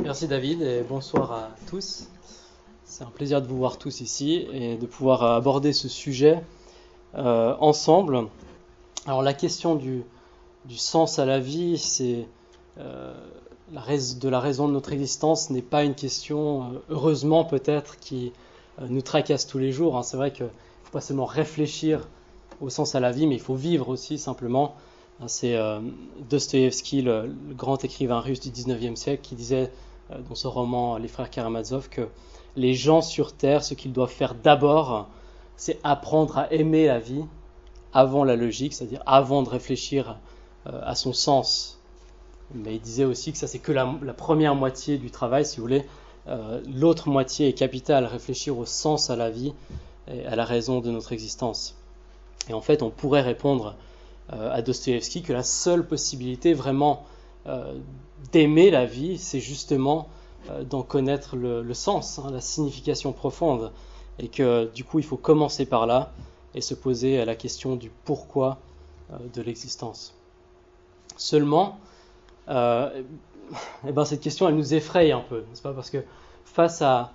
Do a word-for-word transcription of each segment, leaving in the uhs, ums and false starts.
Merci David et bonsoir à tous. C'est un plaisir de vous voir tous ici et de pouvoir aborder ce sujet euh, ensemble. Alors la question du, du sens à la vie, c'est euh, la rais- de la raison de notre existence n'est pas une question, euh, heureusement peut-être, qui euh, nous tracasse tous les jours. hein. C'est vrai qu'il ne faut pas seulement réfléchir au sens à la vie, mais il faut vivre aussi simplement. Hein, C'est euh, Dostoïevski, le, le grand écrivain russe du dix-neuvième siècle, qui disait euh, dans son roman Les Frères Karamazov que les gens sur Terre, ce qu'ils doivent faire d'abord, c'est apprendre à aimer la vie avant la logique, c'est-à-dire avant de réfléchir euh, à son sens. Mais il disait aussi que ça, c'est que la, la première moitié du travail, si vous voulez. Euh, l'autre moitié est capitale, réfléchir au sens à la vie et à la raison de notre existence. Et en fait, on pourrait répondre euh, à Dostoïevski que la seule possibilité vraiment euh, d'aimer la vie, c'est justement euh, d'en connaître le, le sens, hein, la signification profonde. Et que du coup, il faut commencer par là et se poser la question du pourquoi euh, de l'existence. Seulement, euh, eh ben, cette question, elle nous effraie un peu, n'est-ce pas? Parce que face à,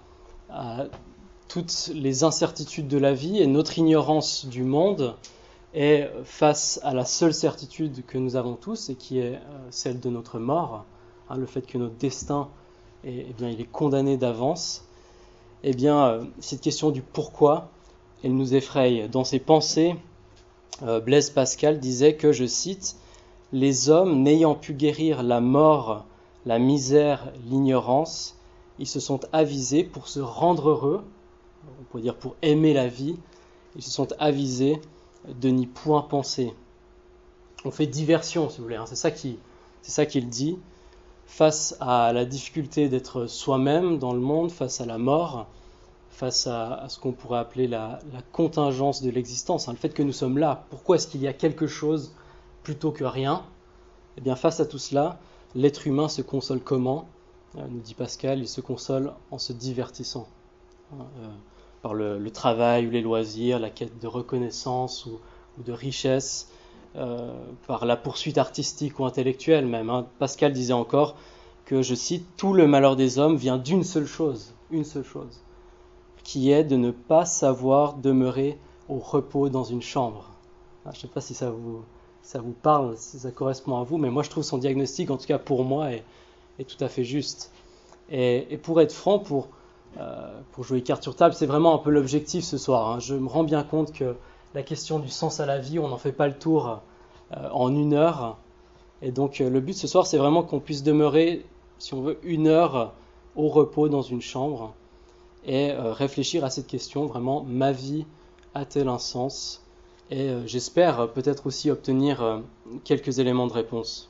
à toutes les incertitudes de la vie et notre ignorance du monde, et face à la seule certitude que nous avons tous, et qui est euh, celle de notre mort, hein, le fait que notre destin est, eh bien, il est condamné d'avance, eh bien, euh, cette question du pourquoi, elle nous effraie. Dans ses pensées, euh, Blaise Pascal disait que, je cite, « Les hommes, n'ayant pu guérir la mort, la misère, l'ignorance, ils se sont avisés pour se rendre heureux, on peut dire pour aimer la vie, ils se sont avisés de n'y point penser. » On fait diversion, si vous voulez, hein. c'est ça qui, c'est ça qu'il dit. Face à la difficulté d'être soi-même dans le monde, face à la mort, face à, à ce qu'on pourrait appeler la, la contingence de l'existence, hein, le fait que nous sommes là, pourquoi est-ce qu'il y a quelque chose plutôt que rien? Eh bien, face à tout cela, l'être humain se console comment? euh, Nous dit Pascal, il se console en se divertissant. Hein, euh, par le, le travail ou les loisirs, la quête de reconnaissance ou, ou de richesse, euh, par la poursuite artistique ou intellectuelle même. Hein. Pascal disait encore que, je cite, « Tout le malheur des hommes vient d'une seule chose, une seule chose, qui est de ne pas savoir demeurer au repos dans une chambre. » Je ne sais pas si ça vous, ça vous parle, si ça correspond à vous, mais moi je trouve son diagnostic, en tout cas pour moi, est, est tout à fait juste. Et, et pour être franc, pour, euh, pour jouer carte sur table, c'est vraiment un peu l'objectif ce soir. Hein. Je me rends bien compte que la question du sens à la vie, on n'en fait pas le tour euh, en une heure. Et donc euh, le but ce soir, c'est vraiment qu'on puisse demeurer, si on veut, une heure au repos dans une chambre et euh, réfléchir à cette question, vraiment, ma vie a-t-elle un sens? Et euh, j'espère euh, peut-être aussi obtenir euh, quelques éléments de réponse.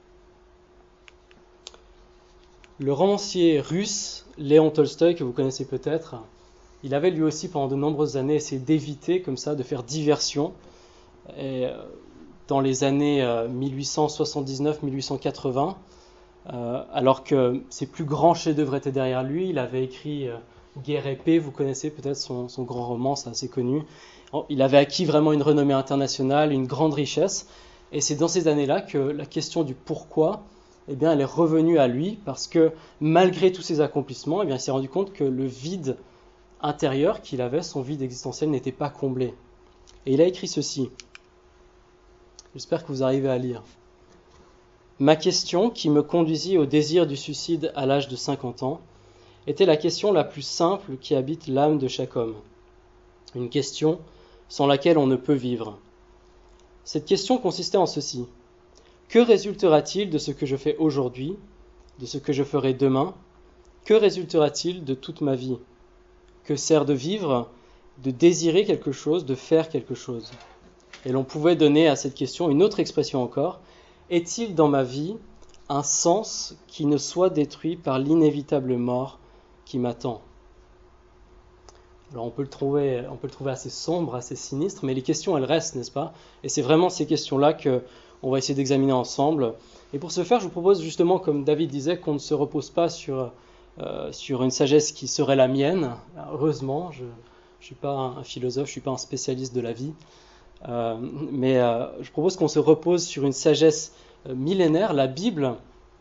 Le romancier russe Léon Tolstoï, que vous connaissez peut-être, il avait lui aussi pendant de nombreuses années essayé d'éviter comme ça, de faire diversion. Et, euh, dans les années euh, mille huit cent soixante-dix-neuf mille huit cent quatre-vingts, euh, alors que ses plus grands chefs-d'œuvre étaient derrière lui, il avait écrit euh, Guerre et paix, vous connaissez peut-être son, son grand roman, c'est assez connu. Il avait acquis vraiment une renommée internationale, une grande richesse, et c'est dans ces années-là que la question du pourquoi, eh bien, elle est revenue à lui, parce que malgré tous ses accomplissements, eh bien, il s'est rendu compte que le vide intérieur qu'il avait, son vide existentiel, n'était pas comblé. Et il a écrit ceci. J'espère que vous arrivez à lire. Ma question, qui me conduisit au désir du suicide à l'âge de cinquante ans, était la question la plus simple qui habite l'âme de chaque homme. Une question sans laquelle on ne peut vivre. Cette question consistait en ceci. Que résultera-t-il de ce que je fais aujourd'hui, de ce que je ferai demain? Que résultera-t-il de toute ma vie? Que sert de vivre, de désirer quelque chose, de faire quelque chose? Et l'on pouvait donner à cette question une autre expression encore. Est-il dans ma vie un sens qui ne soit détruit par l'inévitable mort qui m'attend? Alors on peut, le trouver, on peut le trouver assez sombre, assez sinistre, mais les questions, elles restent, n'est-ce pas? Et c'est vraiment ces questions-là qu'on va essayer d'examiner ensemble. Et pour ce faire, je vous propose justement, comme David disait, qu'on ne se repose pas sur, euh, sur une sagesse qui serait la mienne. Heureusement, je ne suis pas un philosophe, je ne suis pas un spécialiste de la vie. Euh, mais euh, je propose qu'on se repose sur une sagesse euh, millénaire, la Bible,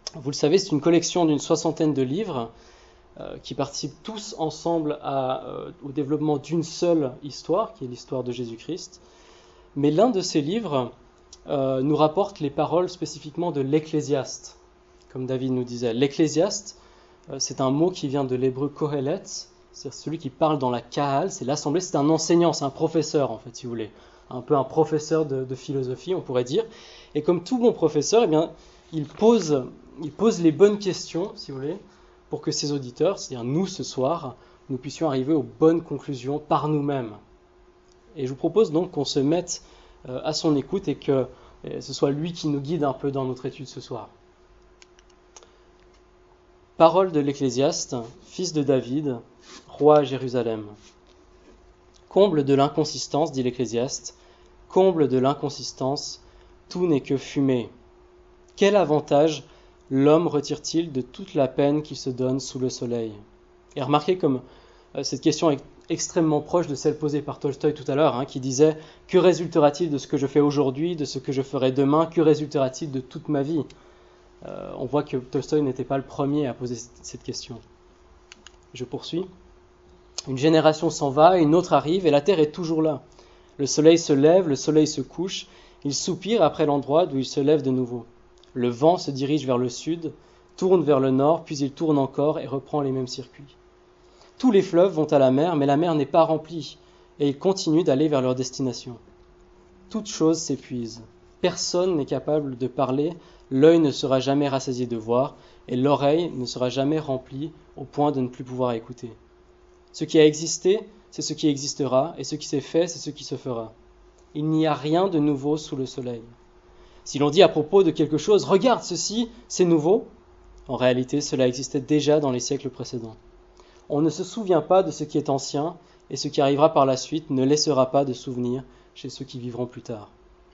Vous le savez, c'est une collection d'une soixantaine de livres euh, qui participent tous ensemble à, euh, au développement d'une seule histoire, qui est l'histoire de Jésus-Christ. Mais l'un de ces livres euh, nous rapporte les paroles spécifiquement de l'Ecclésiaste, comme David nous disait. L'Ecclésiaste, euh, c'est un mot qui vient de l'hébreu kohelet, c'est-à-dire celui qui parle dans la kahal, c'est l'assemblée, c'est un enseignant, c'est un professeur en fait, si vous voulez. Un peu un professeur de, de philosophie, on pourrait dire. Et comme tout bon professeur, eh bien, il pose, il pose les bonnes questions, si vous voulez, pour que ses auditeurs, c'est-à-dire nous ce soir, nous puissions arriver aux bonnes conclusions par nous-mêmes. Et je vous propose donc qu'on se mette euh, à son écoute et que euh, ce soit lui qui nous guide un peu dans notre étude ce soir. Parole de l'Ecclésiaste, fils de David, roi à Jérusalem. Comble de l'inconsistance, dit l'Ecclésiaste, comble de l'inconsistance, tout n'est que fumée. Quel avantage l'homme retire-t-il de toute la peine qu'il se donne sous le soleil ? Et remarquez comme euh, cette question est extrêmement proche de celle posée par Tolstoï tout à l'heure, hein, qui disait « Que résultera-t-il de ce que je fais aujourd'hui, de ce que je ferai demain ? Que résultera-t-il de toute ma vie ?» euh, On voit que Tolstoï n'était pas le premier à poser cette question. Je poursuis. Une génération s'en va, une autre arrive, et la terre est toujours là. Le soleil se lève, le soleil se couche, il soupire après l'endroit d'où il se lève de nouveau. Le vent se dirige vers le sud, tourne vers le nord, puis il tourne encore et reprend les mêmes circuits. Tous les fleuves vont à la mer, mais la mer n'est pas remplie, et ils continuent d'aller vers leur destination. Toute chose s'épuise. Personne n'est capable de parler, l'œil ne sera jamais rassasié de voir, et l'oreille ne sera jamais remplie au point de ne plus pouvoir écouter. Ce qui a existé, c'est ce qui existera, et ce qui s'est fait, c'est ce qui se fera. Il n'y a rien de nouveau sous le soleil. Si l'on dit à propos de quelque chose « Regarde ceci, c'est nouveau », en réalité, cela existait déjà dans les siècles précédents. On ne se souvient pas de ce qui est ancien, et ce qui arrivera par la suite ne laissera pas de souvenir chez ceux qui vivront plus tard.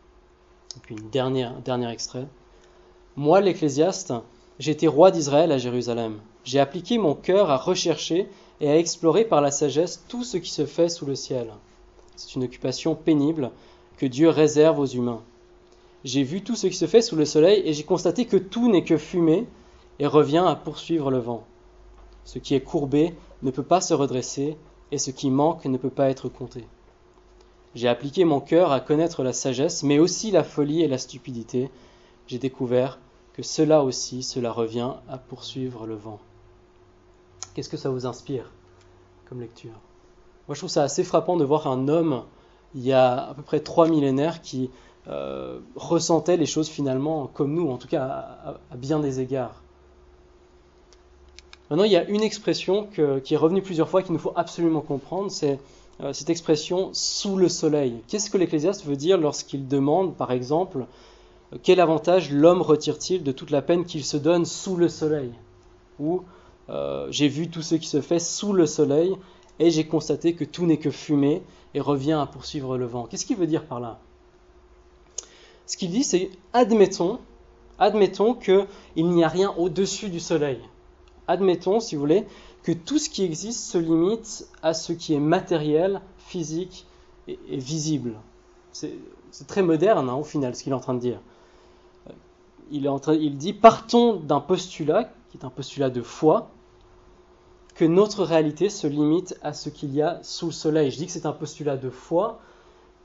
Et puis une dernière, un dernier extrait. « Moi, l'Ecclésiaste, j'étais roi d'Israël à Jérusalem. J'ai appliqué mon cœur à rechercher et à explorer par la sagesse tout ce qui se fait sous le ciel. C'est une occupation pénible que Dieu réserve aux humains. J'ai vu tout ce qui se fait sous le soleil et j'ai constaté que tout n'est que fumée et revient à poursuivre le vent. Ce qui est courbé ne peut pas se redresser et ce qui manque ne peut pas être compté. J'ai appliqué mon cœur à connaître la sagesse, mais aussi la folie et la stupidité. J'ai découvert que cela aussi, cela revient à poursuivre le vent. » Qu'est-ce que ça vous inspire comme lecture ? Moi, je trouve ça assez frappant de voir un homme, il y a à peu près trois millénaires, qui euh, ressentait les choses finalement comme nous, en tout cas à, à, à bien des égards. Maintenant, il y a une expression que, qui est revenue plusieurs fois qu'il nous faut absolument comprendre, c'est euh, cette expression « sous le soleil ». Qu'est-ce que l'Ecclésiaste veut dire lorsqu'il demande, par exemple, quel avantage l'homme retire-t-il de toute la peine qu'il se donne sous le soleil ? Ou euh, j'ai vu tout ce qui se fait sous le soleil et j'ai constaté que tout n'est que fumée et revient à poursuivre le vent. Qu'est-ce qu'il veut dire par là ? Ce qu'il dit, c'est admettons, admettons qu'il n'y a rien au-dessus du soleil. Admettons, si vous voulez, que tout ce qui existe se limite à ce qui est matériel, physique et, et visible. C'est, c'est très moderne, hein, au final, ce qu'il est en train de dire. Il, est en train, il dit, partons d'un postulat, qui est un postulat de foi, que notre réalité se limite à ce qu'il y a sous le soleil. Je dis que c'est un postulat de foi. Pourquoi ?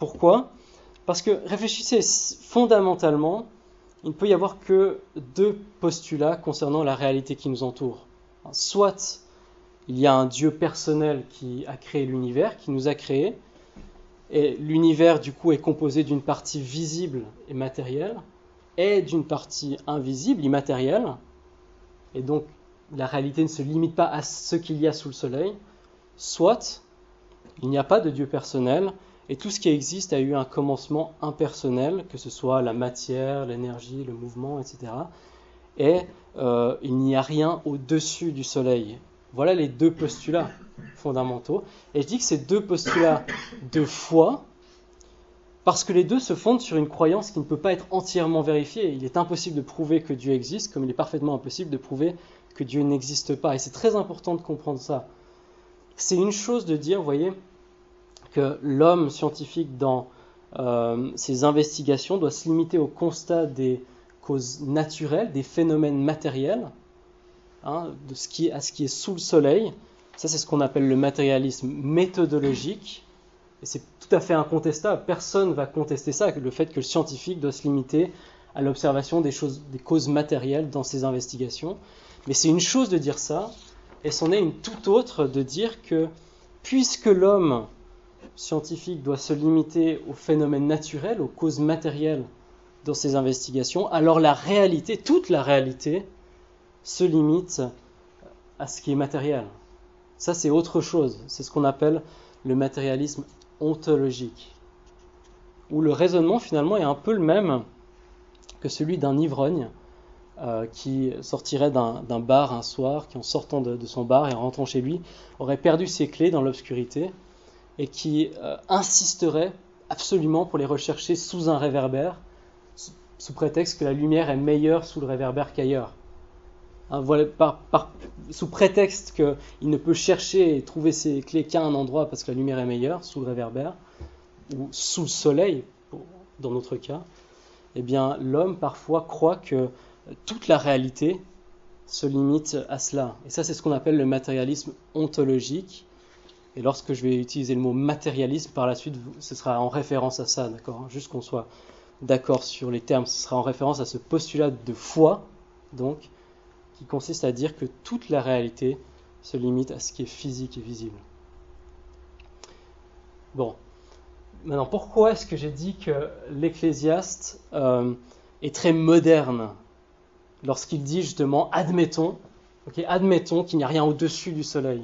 Parce que, réfléchissez, fondamentalement, il ne peut y avoir que deux postulats concernant la réalité qui nous entoure. Soit il y a un Dieu personnel qui a créé l'univers, qui nous a créés, et l'univers du coup est composé d'une partie visible et matérielle, et d'une partie invisible, immatérielle, et donc la réalité ne se limite pas à ce qu'il y a sous le soleil. Soit il n'y a pas de Dieu personnel, et tout ce qui existe a eu un commencement impersonnel, que ce soit la matière, l'énergie, le mouvement, et cetera. Et euh, il n'y a rien au-dessus du soleil. Voilà les deux postulats fondamentaux. Et je dis que ces deux postulats de foi, parce que les deux se fondent sur une croyance qui ne peut pas être entièrement vérifiée. Il est impossible de prouver que Dieu existe, comme il est parfaitement impossible de prouver que Dieu n'existe pas. Et c'est très important de comprendre ça. C'est une chose de dire, vous voyez, que l'homme scientifique dans euh, ses investigations doit se limiter au constat des causes naturelles, des phénomènes matériels, hein, de ce qui est, à ce qui est sous le soleil. Ça, c'est ce qu'on appelle le matérialisme méthodologique. Et c'est tout à fait incontestable. Personne ne va contester ça, le fait que le scientifique doit se limiter à l'observation des, choses, des causes matérielles dans ses investigations. Mais c'est une chose de dire ça, et c'en est une toute autre de dire que puisque l'homme scientifique doit se limiter aux phénomènes naturels, aux causes matérielles dans ses investigations, alors la réalité, toute la réalité, se limite à ce qui est matériel. Ça, c'est autre chose. C'est ce qu'on appelle le matérialisme ontologique, où le raisonnement finalement est un peu le même que celui d'un ivrogne euh, qui sortirait d'un, d'un bar un soir, qui en sortant de, de son bar et en rentrant chez lui, aurait perdu ses clés dans l'obscurité et qui euh, insisterait absolument pour les rechercher sous un réverbère, sous, sous prétexte que la lumière est meilleure sous le réverbère qu'ailleurs. Hein, voilà, par, par, sous prétexte qu'il ne peut chercher et trouver ses clés qu'à un endroit parce que la lumière est meilleure, sous le réverbère, ou sous le soleil, pour, dans notre cas, eh bien, l'homme parfois croit que toute la réalité se limite à cela. Et ça, c'est ce qu'on appelle le matérialisme ontologique. Et lorsque je vais utiliser le mot matérialisme par la suite, ce sera en référence à ça, d'accord ? Juste qu'on soit d'accord sur les termes, ce sera en référence à ce postulat de foi, donc, qui consiste à dire que toute la réalité se limite à ce qui est physique et visible. Bon, maintenant, pourquoi est-ce que j'ai dit que l'Ecclésiaste euh, est très moderne lorsqu'il dit justement, admettons, okay, admettons qu'il n'y a rien au-dessus du soleil.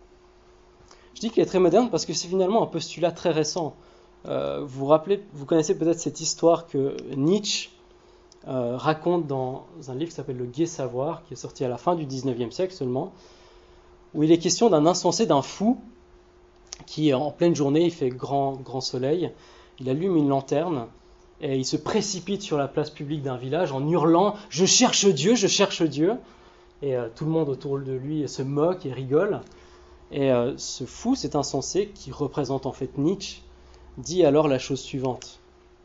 Je dis qu'il est très moderne parce que c'est finalement un postulat très récent. Euh, vous vous rappelez, vous connaissez peut-être cette histoire que Nietzsche Euh, raconte dans un livre qui s'appelle Le Gai Savoir, qui est sorti à la fin du dix-neuvième siècle seulement, où il est question d'un insensé, d'un fou, qui en pleine journée, il fait grand, grand soleil, il allume une lanterne, et il se précipite sur la place publique d'un village en hurlant « Je cherche Dieu, je cherche Dieu !» Et euh, tout le monde autour de lui se moque et rigole. Et euh, ce fou, cet insensé, qui représente en fait Nietzsche, dit alors la chose suivante.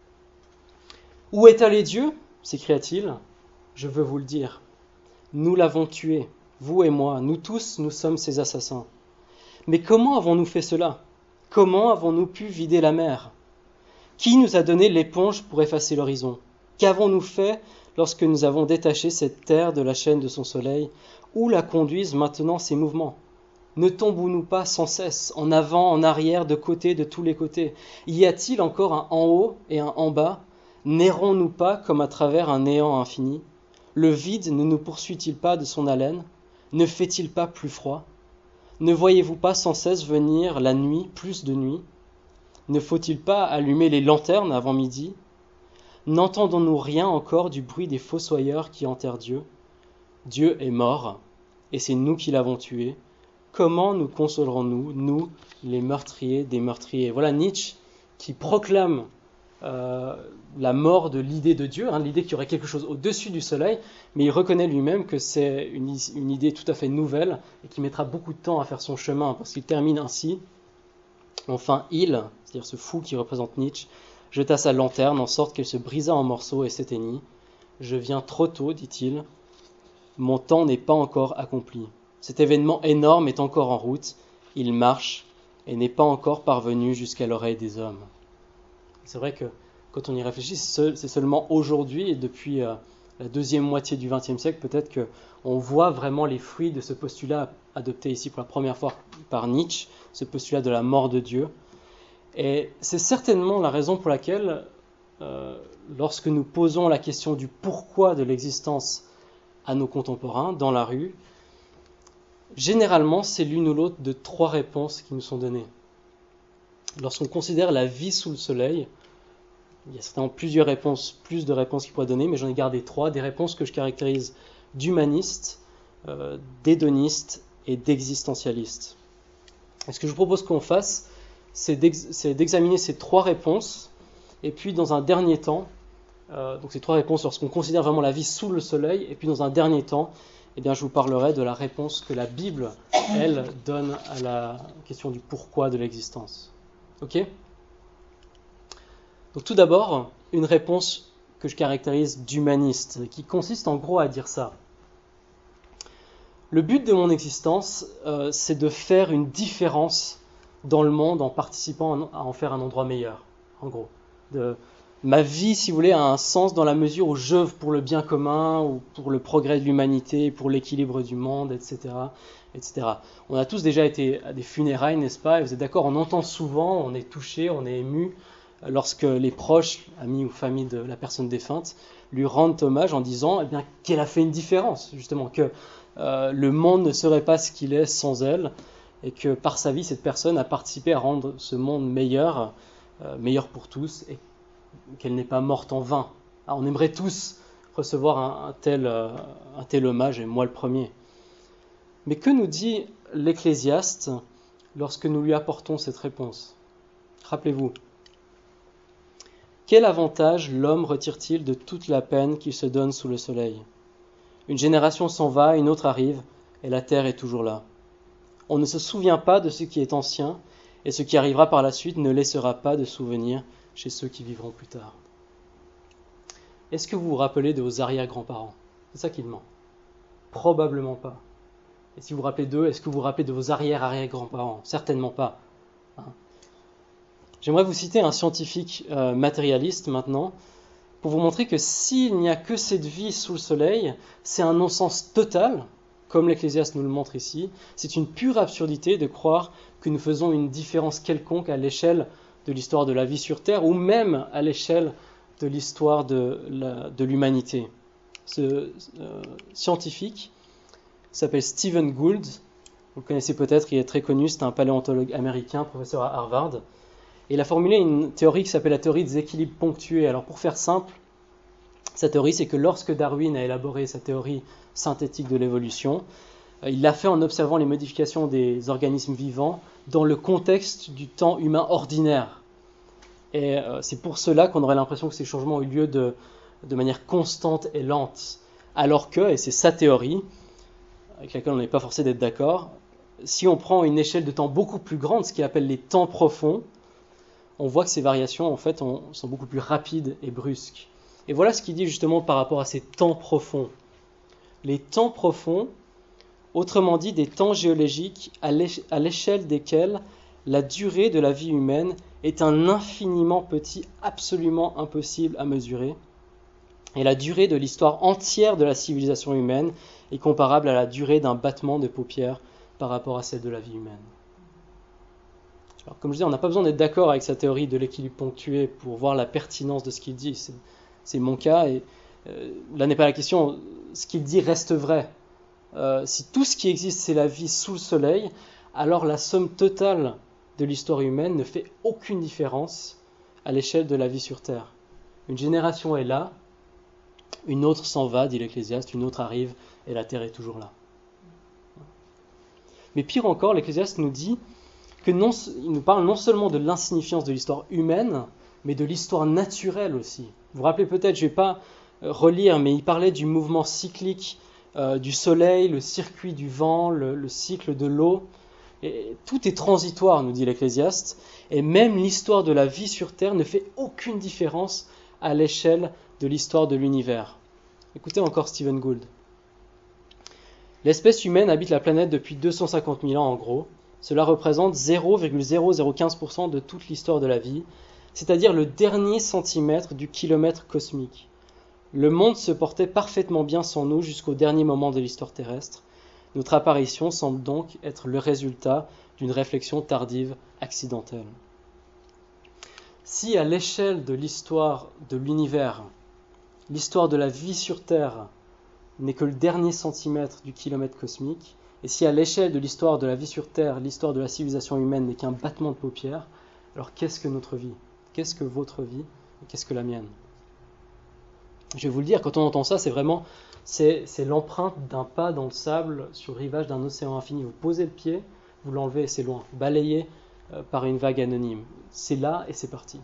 « Où est allé Dieu ? S'écria-t-il, je veux vous le dire. Nous l'avons tué, vous et moi, nous tous, nous sommes ses assassins. Mais comment avons-nous fait cela ? Comment avons-nous pu vider la mer ? Qui nous a donné l'éponge pour effacer l'horizon ? Qu'avons-nous fait lorsque nous avons détaché cette terre de la chaîne de son soleil ? Où la conduisent maintenant ses mouvements ? Ne tombons-nous pas sans cesse, en avant, en arrière, de côté, de tous les côtés ? Y a-t-il encore un en haut et un en bas ? N'errons-nous pas comme à travers un néant infini ? Le vide ne nous poursuit-il pas de son haleine ? Ne fait-il pas plus froid ? Ne voyez-vous pas sans cesse venir la nuit, plus de nuit ? Ne faut-il pas allumer les lanternes avant midi ? N'entendons-nous rien encore du bruit des fossoyeurs qui enterrent Dieu ? Dieu est mort, et c'est nous qui l'avons tué. Comment nous consolerons-nous, nous, les meurtriers des meurtriers ? Voilà Nietzsche qui proclame Euh, la mort de l'idée de Dieu, hein, l'idée qu'il y aurait quelque chose au-dessus du soleil, mais il reconnaît lui-même que c'est une, une idée tout à fait nouvelle et qui mettra beaucoup de temps à faire son chemin, parce qu'il termine ainsi. Enfin, il, c'est-à-dire ce fou qui représente Nietzsche, jeta sa lanterne en sorte qu'elle se brisa en morceaux et s'éteignit. Je viens trop tôt, dit-il. Mon temps n'est pas encore accompli. Cet événement énorme est encore en route. Il marche et n'est pas encore parvenu jusqu'à l'oreille des hommes. C'est vrai que quand on y réfléchit, c'est seulement aujourd'hui et depuis euh, la deuxième moitié du vingtième siècle, peut-être qu'on voit vraiment les fruits de ce postulat adopté ici pour la première fois par Nietzsche, ce postulat de la mort de Dieu. Et c'est certainement la raison pour laquelle, euh, lorsque nous posons la question du pourquoi de l'existence à nos contemporains dans la rue, généralement c'est l'une ou l'autre de trois réponses qui nous sont données. Lorsqu'on considère la vie sous le soleil, il y a certainement plusieurs réponses, plus de réponses qu'il pourrait donner, mais j'en ai gardé trois, des réponses que je caractérise d'humanistes, euh, d'hédonistes et d'existentialistes. Et ce que je vous propose qu'on fasse, c'est, d'ex- c'est d'examiner ces trois réponses, et puis dans un dernier temps, euh, donc ces trois réponses lorsqu'on considère vraiment la vie sous le soleil, et puis dans un dernier temps, eh bien, je vous parlerai de la réponse que la Bible, elle, donne à la question du pourquoi de l'existence. Ok ? Donc tout d'abord, une réponse que je caractérise d'humaniste, qui consiste en gros à dire ça. Le but de mon existence, euh, c'est de faire une différence dans le monde en participant à en faire un endroit meilleur, en gros. De, ma vie, si vous voulez, a un sens dans la mesure où j'œuvre pour le bien commun, ou pour le progrès de l'humanité, pour l'équilibre du monde, et cetera, et cetera. On a tous déjà été à des funérailles, n'est-ce pas? Et vous êtes d'accord, on entend souvent, on est touché, on est ému, lorsque les proches, amis ou famille de la personne défunte, lui rendent hommage en disant eh bien, qu'elle a fait une différence, justement, que euh, le monde ne serait pas ce qu'il est sans elle, et que par sa vie, cette personne a participé à rendre ce monde meilleur, euh, meilleur pour tous, et qu'elle n'est pas morte en vain. Alors, on aimerait tous recevoir un, un, tel, euh, un tel hommage, et moi le premier. Mais que nous dit l'Ecclésiaste lorsque nous lui apportons cette réponse? Rappelez-vous, quel avantage l'homme retire-t-il de toute la peine qu'il se donne sous le soleil? Une génération s'en va, une autre arrive, et la terre est toujours là. On ne se souvient pas de ce qui est ancien, et ce qui arrivera par la suite ne laissera pas de souvenir chez ceux qui vivront plus tard. Est-ce que vous vous rappelez de vos arrière-grands-parents? C'est ça qu'il ment. Probablement pas. Et si vous vous rappelez d'eux, est-ce que vous vous rappelez de vos arrière-arrière-grands-parents? Certainement pas. Hein? J'aimerais vous citer un scientifique euh, matérialiste maintenant, pour vous montrer que s'il n'y a que cette vie sous le soleil, c'est un non-sens total, comme l'Ecclésiaste nous le montre ici. C'est une pure absurdité de croire que nous faisons une différence quelconque à l'échelle de l'histoire de la vie sur Terre, ou même à l'échelle de l'histoire de, la, de l'humanité. Ce euh, scientifique s'appelle Stephen Gould, vous le connaissez peut-être, il est très connu, c'est un paléontologue américain, professeur à Harvard. Et il a formulé une théorie qui s'appelle la théorie des équilibres ponctués. Alors pour faire simple, sa théorie, c'est que lorsque Darwin a élaboré sa théorie synthétique de l'évolution, il l'a fait en observant les modifications des organismes vivants dans le contexte du temps humain ordinaire. Et c'est pour cela qu'on aurait l'impression que ces changements ont eu lieu de, de manière constante et lente. Alors que, et c'est sa théorie, avec laquelle on n'est pas forcé d'être d'accord, si on prend une échelle de temps beaucoup plus grande, ce qu'il appelle les temps profonds, on voit que ces variations en fait on, sont beaucoup plus rapides et brusques. Et voilà ce qu'il dit justement par rapport à ces temps profonds. Les temps profonds, autrement dit des temps géologiques à l'échelle desquels la durée de la vie humaine est un infiniment petit, absolument impossible à mesurer. Et la durée de l'histoire entière de la civilisation humaine est comparable à la durée d'un battement de paupières par rapport à celle de la vie humaine. Alors, comme je disais, on n'a pas besoin d'être d'accord avec sa théorie de l'équilibre ponctué pour voir la pertinence de ce qu'il dit. C'est, c'est mon cas, et euh, là n'est pas la question. Ce qu'il dit reste vrai. Euh, si tout ce qui existe, c'est la vie sous le soleil, alors la somme totale de l'histoire humaine ne fait aucune différence à l'échelle de la vie sur Terre. Une génération est là, une autre s'en va, dit l'Ecclésiaste, une autre arrive, et la Terre est toujours là. Mais pire encore, l'Ecclésiaste nous dit que non, il nous parle non seulement de l'insignifiance de l'histoire humaine, mais de l'histoire naturelle aussi. Vous vous rappelez peut-être, je ne vais pas relire, mais il parlait du mouvement cyclique euh, du soleil, le circuit du vent, le, le cycle de l'eau. Et tout est transitoire, nous dit l'Ecclésiaste, et même l'histoire de la vie sur Terre ne fait aucune différence à l'échelle de l'histoire de l'univers. Écoutez encore Stephen Gould. L'espèce humaine habite la planète depuis deux cent cinquante mille ans en gros. Cela représente zéro virgule zéro zéro quinze pour cent de toute l'histoire de la vie, c'est-à-dire le dernier centimètre du kilomètre cosmique. Le monde se portait parfaitement bien sans nous jusqu'au dernier moment de l'histoire terrestre. Notre apparition semble donc être le résultat d'une réflexion tardive accidentelle. Si à l'échelle de l'histoire de l'univers, l'histoire de la vie sur Terre n'est que le dernier centimètre du kilomètre cosmique, et si à l'échelle de l'histoire de la vie sur Terre, l'histoire de la civilisation humaine n'est qu'un battement de paupières, alors qu'est-ce que notre vie? Qu'est-ce que votre vie? Et qu'est-ce que la mienne? Je vais vous le dire, quand on entend ça, c'est vraiment c'est, c'est l'empreinte d'un pas dans le sable sur le rivage d'un océan infini. Vous posez le pied, vous l'enlevez et c'est loin, balayé euh, par une vague anonyme. C'est là et c'est parti.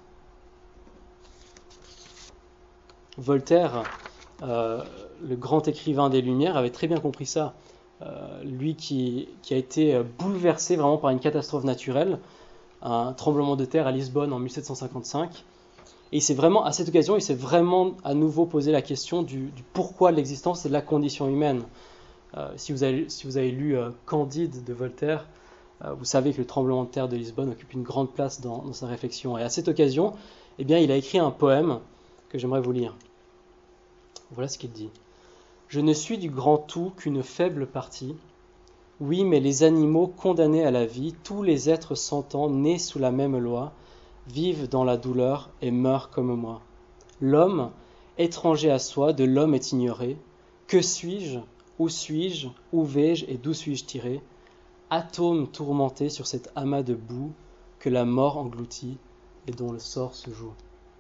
Voltaire, euh, le grand écrivain des Lumières, avait très bien compris ça. Euh, lui qui, qui a été bouleversé vraiment par une catastrophe naturelle, un tremblement de terre à Lisbonne en mille sept cent cinquante-cinq. Et il s'est vraiment, à cette occasion, il s'est vraiment à nouveau posé la question du, du pourquoi de l'existence et de la condition humaine. Euh, si, vous avez, si vous avez lu euh, Candide de Voltaire, euh, vous savez que le tremblement de terre de Lisbonne occupe une grande place dans, dans sa réflexion. Et à cette occasion, eh bien, il a écrit un poème que j'aimerais vous lire. Voilà ce qu'il dit. « Je ne suis du grand tout qu'une faible partie. Oui, mais les animaux condamnés à la vie, tous les êtres sentants, nés sous la même loi, vivent dans la douleur et meurent comme moi. L'homme, étranger à soi, de l'homme est ignoré. Que suis-je? Où suis-je? Où vais-je et d'où suis-je tiré? Atome tourmenté sur cet amas de boue que la mort engloutit et dont le sort se joue. »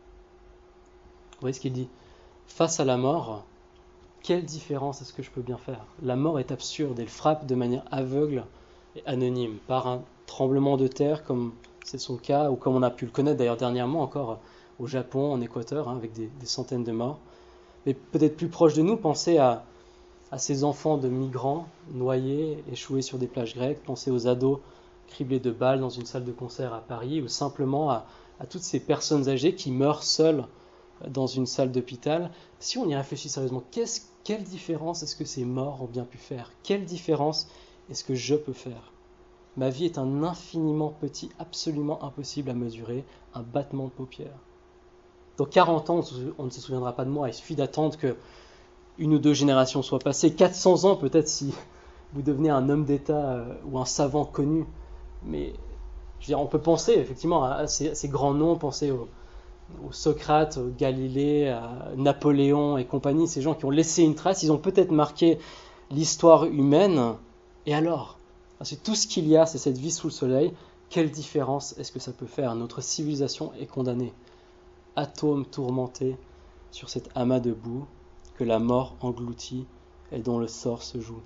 Vous voyez ce qu'il dit? Face à la mort, quelle différence est-ce que je peux bien faire? La mort est absurde, elle frappe de manière aveugle et anonyme, par un tremblement de terre comme c'est son cas, ou comme on a pu le connaître d'ailleurs dernièrement encore au Japon, en Équateur, hein, avec des, des centaines de morts. Mais peut-être plus proche de nous, pensez à, à ces enfants de migrants noyés, échoués sur des plages grecques, pensez aux ados criblés de balles dans une salle de concert à Paris, ou simplement à, à toutes ces personnes âgées qui meurent seules dans une salle d'hôpital. Si on y réfléchit sérieusement, qu'est-ce, quelle différence est-ce que ces morts ont bien pu faire? Quelle différence est-ce que je peux faire? Ma vie est un infiniment petit, absolument impossible à mesurer, un battement de paupières. Dans quarante ans, on ne se souviendra pas de moi, il suffit d'attendre que une ou deux générations soient passées, quatre cents ans peut-être si vous devenez un homme d'État euh, ou un savant connu. Mais je veux dire, on peut penser effectivement à ces, à ces grands noms, penser aux, aux Socrate, aux Galilée, à Napoléon et compagnie, ces gens qui ont laissé une trace, ils ont peut-être marqué l'histoire humaine, et alors? C'est tout ce qu'il y a, c'est cette vie sous le soleil. Quelle différence est-ce que ça peut faire? Notre civilisation est condamnée. Atomes tourmentés sur cet amas de boue que la mort engloutit et dont le sort se joue.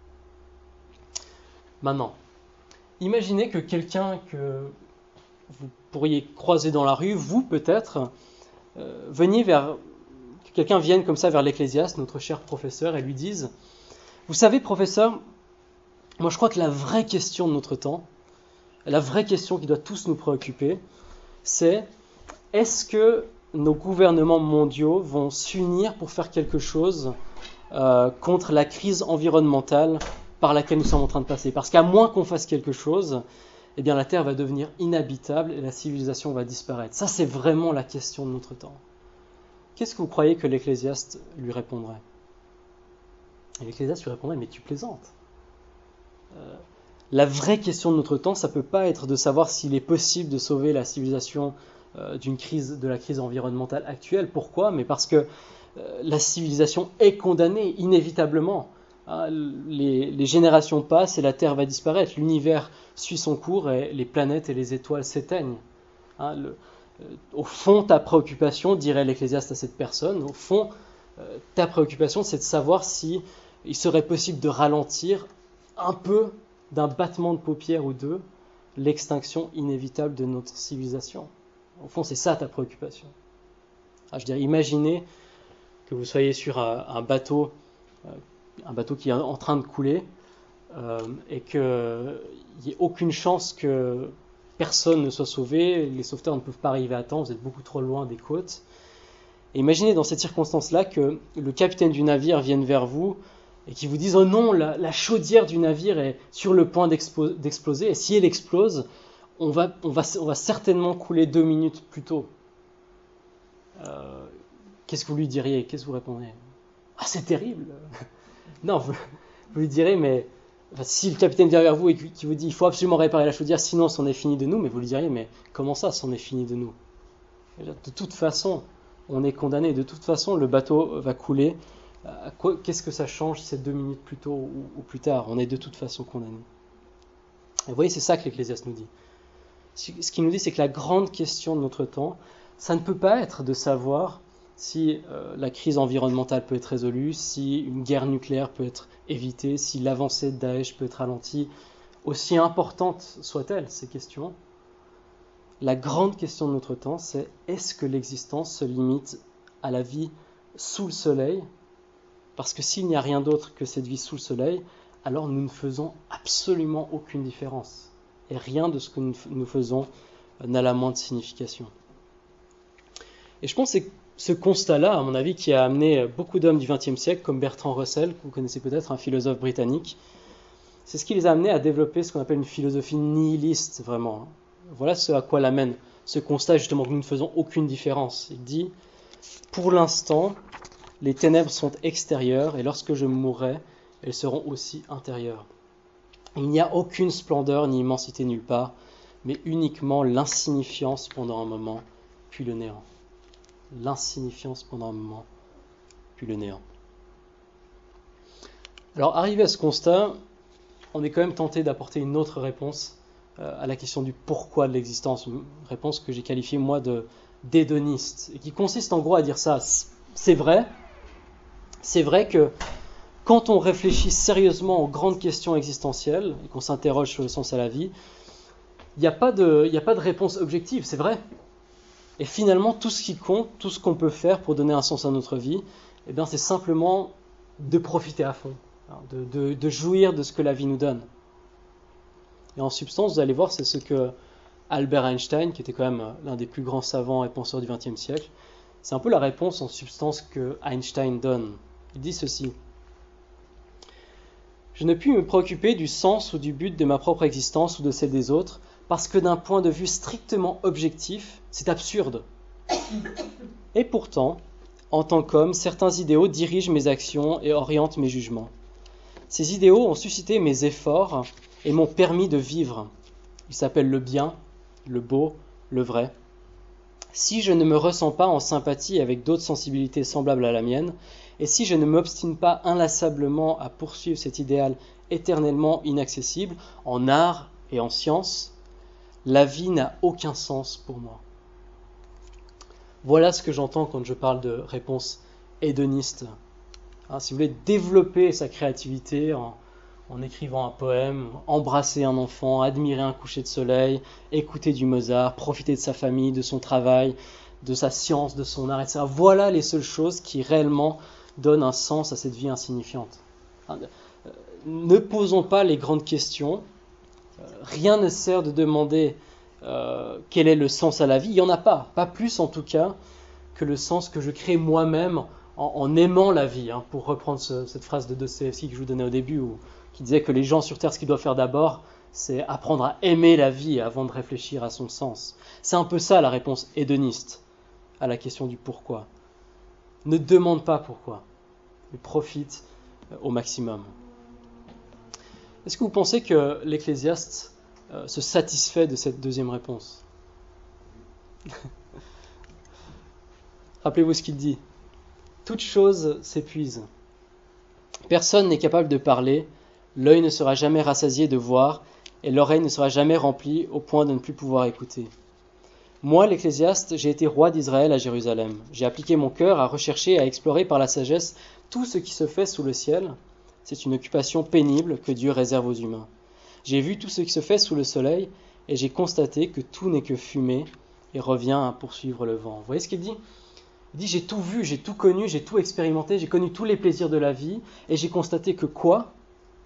Maintenant, imaginez que quelqu'un que vous pourriez croiser dans la rue, vous peut-être, euh, veniez vers, que quelqu'un vienne comme ça vers l'Ecclésiaste, notre cher professeur, et lui dise: vous savez, professeur, moi je crois que la vraie question de notre temps, la vraie question qui doit tous nous préoccuper, c'est: est-ce que nos gouvernements mondiaux vont s'unir pour faire quelque chose euh, contre la crise environnementale par laquelle nous sommes en train de passer? Parce qu'à moins qu'on fasse quelque chose, eh bien la Terre va devenir inhabitable et la civilisation va disparaître. Ça, c'est vraiment la question de notre temps. Qu'est-ce que vous croyez que l'Ecclésiaste lui répondrait? Et l'Ecclésiaste lui répondrait: mais tu plaisantes. Euh, la vraie question de notre temps, ça ne peut pas être de savoir s'il est possible de sauver la civilisation euh, d'une crise, de la crise environnementale actuelle. Pourquoi? Mais parce que euh, la civilisation est condamnée inévitablement. Hein, les, les générations passent et la Terre va disparaître. L'univers suit son cours et les planètes et les étoiles s'éteignent. Hein, le, euh, au fond, ta préoccupation, dirait l'Ecclésiaste à cette personne, au fond, euh, ta préoccupation, c'est de savoir si il serait possible de ralentir un peu, d'un battement de paupières ou deux, l'extinction inévitable de notre civilisation. Au fond, c'est ça ta préoccupation. Ah, je dirais, imaginez que vous soyez sur un, un bateau, euh, un bateau qui est en train de couler, euh, et qu'il n'y ait aucune chance que personne ne soit sauvé, les sauveteurs ne peuvent pas arriver à temps, vous êtes beaucoup trop loin des côtes. Et imaginez dans cette circonstance-là que le capitaine du navire vienne vers vous et qui vous dise: oh non, la, la chaudière du navire est sur le point d'expo- d'exploser, et si elle explose, on va, on, va, on va certainement couler deux minutes plus tôt. Euh, qu'est-ce que vous lui diriez? Qu'est-ce que vous répondriez? Ah, c'est terrible. Non, vous, vous lui direz, mais enfin, si le capitaine vient vers vous et qui vous dit: il faut absolument réparer la chaudière, sinon c'en est fini de nous, mais vous lui diriez: mais comment ça, c'en est fini de nous? De toute façon, on est condamné, de toute façon, le bateau va couler. Quoi, qu'est-ce que ça change si c'est deux minutes plus tôt ou, ou plus tard? On est de toute façon condamné. Et vous voyez, c'est ça que l'Ecclésiaste nous dit. Ce qu'il nous dit, c'est que la grande question de notre temps, ça ne peut pas être de savoir si euh, la crise environnementale peut être résolue, si une guerre nucléaire peut être évitée, si l'avancée de Daesh peut être ralentie, aussi importantes soient-elles, ces questions. La grande question de notre temps, c'est: est-ce que l'existence se limite à la vie sous le soleil? Parce que s'il n'y a rien d'autre que cette vie sous le soleil, alors nous ne faisons absolument aucune différence. Et rien de ce que nous faisons n'a la moindre signification. Et je pense que c'est ce constat-là, à mon avis, qui a amené beaucoup d'hommes du vingtième siècle, comme Bertrand Russell, que vous connaissez peut-être, un philosophe britannique. C'est ce qui les a amenés à développer ce qu'on appelle une philosophie nihiliste, vraiment. Voilà ce à quoi l'amène ce constat, justement, que nous ne faisons aucune différence. Il dit, pour l'instant, les ténèbres sont extérieures, et lorsque je mourrai, elles seront aussi intérieures. Il n'y a aucune splendeur ni immensité nulle part, mais uniquement l'insignifiance pendant un moment, puis le néant. L'insignifiance pendant un moment, puis le néant. Alors, arrivé à ce constat, on est quand même tenté d'apporter une autre réponse euh, à la question du pourquoi de l'existence, une réponse que j'ai qualifiée, moi, de d'hédoniste, et qui consiste en gros à dire ça. C'est vrai, c'est vrai que quand on réfléchit sérieusement aux grandes questions existentielles, et qu'on s'interroge sur le sens à la vie, il n'y a pas de, il n'y a pas de réponse objective, c'est vrai. Et finalement, tout ce qui compte, tout ce qu'on peut faire pour donner un sens à notre vie, eh bien, c'est simplement de profiter à fond, de, de, de jouir de ce que la vie nous donne. Et en substance, vous allez voir, c'est ce que Albert Einstein, qui était quand même l'un des plus grands savants et penseurs du vingtième siècle, c'est un peu la réponse en substance que Einstein donne. Il dit ceci. « Je ne puis me préoccuper du sens ou du but de ma propre existence ou de celle des autres, parce que d'un point de vue strictement objectif, c'est absurde. Et pourtant, en tant qu'homme, certains idéaux dirigent mes actions et orientent mes jugements. Ces idéaux ont suscité mes efforts et m'ont permis de vivre. Ils s'appellent le bien, le beau, le vrai. Si je ne me ressens pas en sympathie avec d'autres sensibilités semblables à la mienne, et si je ne m'obstine pas inlassablement à poursuivre cet idéal éternellement inaccessible, en art et en science, la vie n'a aucun sens pour moi. » Voilà ce que j'entends quand je parle de réponse hédoniste. Hein, si vous voulez développer sa créativité en, en écrivant un poème, embrasser un enfant, admirer un coucher de soleil, écouter du Mozart, profiter de sa famille, de son travail, de sa science, de son art, et cetera. Voilà les seules choses qui réellement donnent un sens à cette vie insignifiante. Hein, ne posons pas les grandes questions. Rien ne sert de demander euh, quel est le sens à la vie. Il n'y en a pas. Pas plus en tout cas que le sens que je crée moi-même en, en aimant la vie. Hein, pour reprendre ce, cette phrase de Dostoïevski que je vous donnais au début, où, qui disait que les gens sur Terre, ce qu'ils doivent faire d'abord, c'est apprendre à aimer la vie avant de réfléchir à son sens. C'est un peu ça la réponse hédoniste à la question du pourquoi. Ne demande pas pourquoi, mais profite au maximum. Est-ce que vous pensez que l'Ecclésiaste euh, se satisfait de cette deuxième réponse ? Rappelez-vous ce qu'il dit. Toute chose s'épuise. Personne n'est capable de parler, l'œil ne sera jamais rassasié de voir, et l'oreille ne sera jamais remplie au point de ne plus pouvoir écouter. Moi, l'Ecclésiaste, j'ai été roi d'Israël à Jérusalem. J'ai appliqué mon cœur à rechercher, à explorer par la sagesse tout ce qui se fait sous le ciel. C'est une occupation pénible que Dieu réserve aux humains. J'ai vu tout ce qui se fait sous le soleil et j'ai constaté que tout n'est que fumée et revient à poursuivre le vent. Vous voyez ce qu'il dit ? Il dit, j'ai tout vu, j'ai tout connu, j'ai tout expérimenté, j'ai connu tous les plaisirs de la vie et j'ai constaté que quoi ?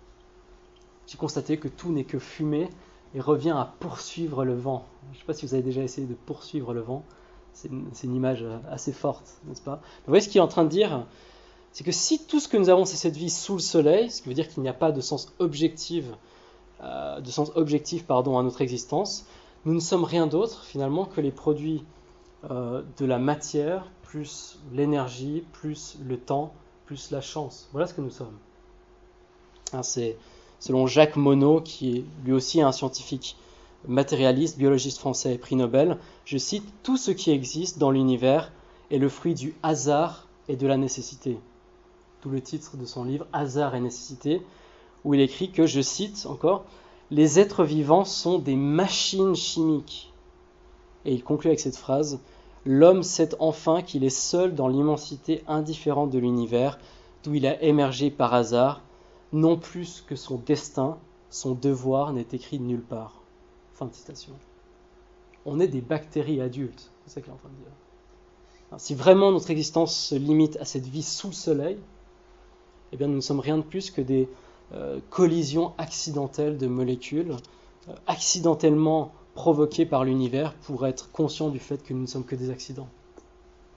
J'ai constaté que tout n'est que fumée et revient à poursuivre le vent. Je ne sais pas si vous avez déjà essayé de poursuivre le vent. C'est une, c'est une image assez forte, n'est-ce pas ? Vous voyez ce qu'il est en train de dire ? C'est que si tout ce que nous avons, c'est cette vie sous le soleil, ce qui veut dire qu'il n'y a pas de sens objectif, euh, de sens objectif pardon, à notre existence, nous ne sommes rien d'autre finalement que les produits euh, de la matière, plus l'énergie, plus le temps, plus la chance. Voilà ce que nous sommes. Hein, c'est selon Jacques Monod, qui est lui aussi un scientifique matérialiste, biologiste français, prix Nobel, je cite, « Tout ce qui existe dans l'univers est le fruit du hasard et de la nécessité ». Tout le titre de son livre « Hasard et nécessité », où il écrit que, je cite encore, « Les êtres vivants sont des machines chimiques ». Et il conclut avec cette phrase, « L'homme sait enfin qu'il est seul dans l'immensité indifférente de l'univers, d'où il a émergé par hasard, non plus que son destin, son devoir n'est écrit nulle part. » Fin de citation. On est des bactéries adultes, c'est ça qu'il est en train de dire. Alors, si vraiment notre existence se limite à cette vie sous le soleil, eh bien nous ne sommes rien de plus que des euh, collisions accidentelles de molécules, euh, accidentellement provoquées par l'univers pour être conscients du fait que nous ne sommes que des accidents.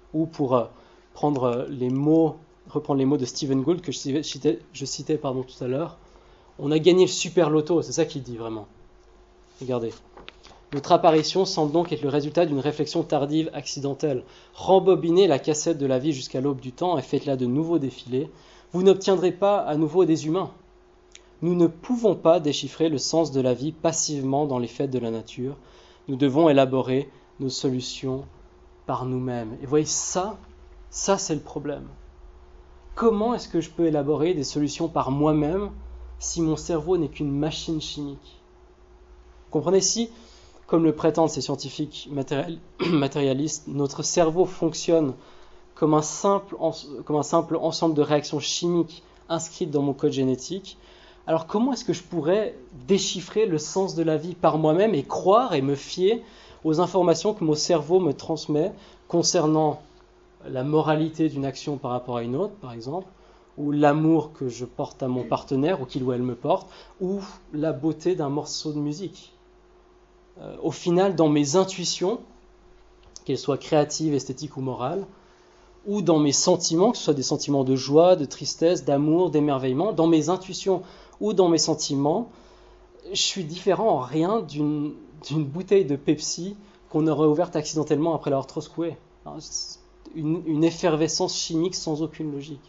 Ou pour euh, prendre les mots, reprendre les mots de Stephen Gould que je citais, je citais pardon, tout à l'heure, on a gagné le super loto, c'est ça qu'il dit vraiment. Regardez. Notre apparition semble donc être le résultat d'une réflexion tardive accidentelle. Rembobinez la cassette de la vie jusqu'à l'aube du temps et faites-la de nouveaux défilés. Vous n'obtiendrez pas à nouveau des humains. Nous ne pouvons pas déchiffrer le sens de la vie passivement dans les faits de la nature. Nous devons élaborer nos solutions par nous-mêmes. Et voyez, ça, ça c'est le problème. Comment est-ce que je peux élaborer des solutions par moi-même si mon cerveau n'est qu'une machine chimique ? Vous comprenez, si, comme le prétendent ces scientifiques matérialistes, notre cerveau fonctionne comme un simple, comme un simple ensemble de réactions chimiques inscrites dans mon code génétique, alors comment est-ce que je pourrais déchiffrer le sens de la vie par moi-même et croire et me fier aux informations que mon cerveau me transmet concernant la moralité d'une action par rapport à une autre, par exemple, ou l'amour que je porte à mon partenaire ou qu'il ou elle me porte, ou la beauté d'un morceau de musique. Euh, au final, dans mes intuitions, qu'elles soient créatives, esthétiques ou morales, ou dans mes sentiments, que ce soit des sentiments de joie, de tristesse, d'amour, d'émerveillement, dans mes intuitions ou dans mes sentiments, je suis différent en rien d'une, d'une bouteille de Pepsi qu'on aurait ouverte accidentellement après l'avoir trop secouée. Une, une effervescence chimique sans aucune logique.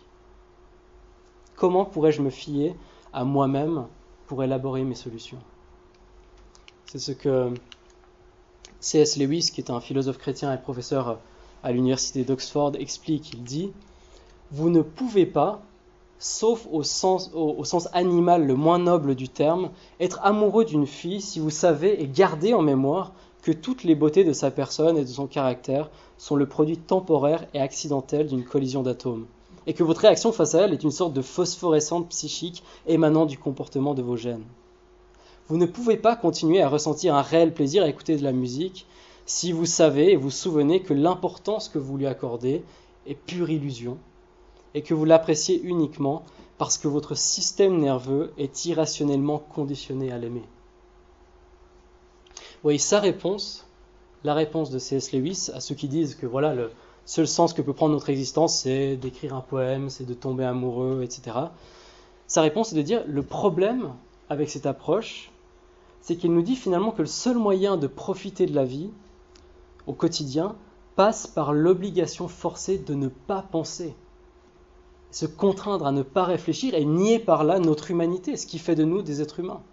Comment pourrais-je me fier à moi-même pour élaborer mes solutions ? C'est ce que C S Lewis, qui est un philosophe chrétien et professeur à l'université d'Oxford, explique. Il dit « Vous ne pouvez pas, sauf au sens, au, au sens animal le moins noble du terme, être amoureux d'une fille si vous savez et gardez en mémoire que toutes les beautés de sa personne et de son caractère sont le produit temporaire et accidentel d'une collision d'atomes, et que votre réaction face à elle est une sorte de phosphorescente psychique émanant du comportement de vos gènes. Vous ne pouvez pas continuer à ressentir un réel plaisir à écouter de la musique si vous savez et vous souvenez que l'importance que vous lui accordez est pure illusion et que vous l'appréciez uniquement parce que votre système nerveux est irrationnellement conditionné à l'aimer. » Vous voyez, sa réponse, la réponse de C S Lewis à ceux qui disent que voilà, le seul sens que peut prendre notre existence, c'est d'écrire un poème, c'est de tomber amoureux, et cetera. Sa réponse est de dire le problème avec cette approche, c'est qu'il nous dit finalement que le seul moyen de profiter de la vie au quotidien passe par l'obligation forcée de ne pas penser, se contraindre à ne pas réfléchir et nier par là notre humanité, ce qui fait de nous des êtres humains.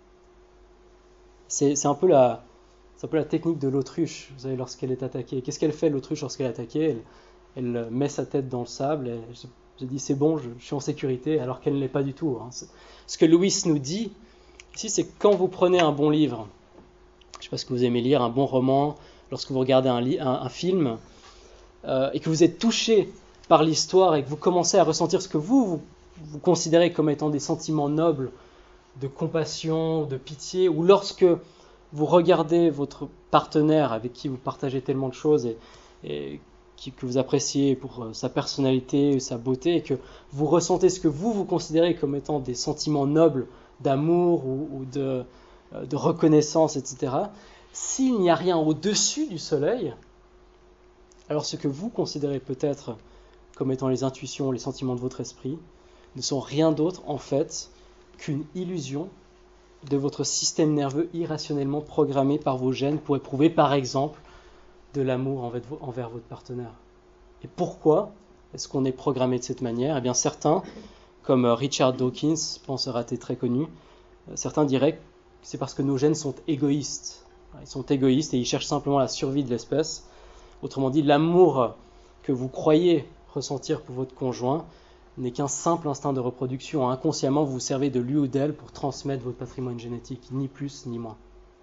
C'est, c'est, un peu la, c'est un peu la technique de l'autruche, vous savez, lorsqu'elle est attaquée. Qu'est-ce qu'elle fait, l'autruche, lorsqu'elle est attaquée ? elle, elle met sa tête dans le sable et se, se dit c'est bon, je, je suis en sécurité, alors qu'elle ne l'est pas du tout. Hein. Ce que Lewis nous dit ici, c'est que quand vous prenez un bon livre, je ne sais pas ce que vous aimez lire, un bon roman, lorsque vous regardez un, li- un, un film, euh, et que vous êtes touché par l'histoire et que vous commencez à ressentir ce que vous, vous, vous considérez comme étant des sentiments nobles, de compassion, de pitié, ou lorsque vous regardez votre partenaire avec qui vous partagez tellement de choses et, et qui, que vous appréciez pour sa personnalité, sa beauté, et que vous ressentez ce que vous, vous considérez comme étant des sentiments nobles d'amour ou, ou de, de reconnaissance, et cetera, s'il n'y a rien au-dessus du soleil, alors ce que vous considérez peut-être comme étant les intuitions, les sentiments de votre esprit, ne sont rien d'autre en fait qu'une illusion de votre système nerveux irrationnellement programmé par vos gènes pour éprouver par exemple de l'amour envers votre partenaire. Et pourquoi est-ce qu'on est programmé de cette manière ? Eh bien certains, comme Richard Dawkins, penseur athée très connu, certains diraient que c'est parce que nos gènes sont égoïstes. Ils sont égoïstes et ils cherchent simplement la survie de l'espèce. Autrement dit, l'amour que vous croyez ressentir pour votre conjoint n'est qu'un simple instinct de reproduction. Inconsciemment, vous vous servez de lui ou d'elle pour transmettre votre patrimoine génétique, ni plus ni moins.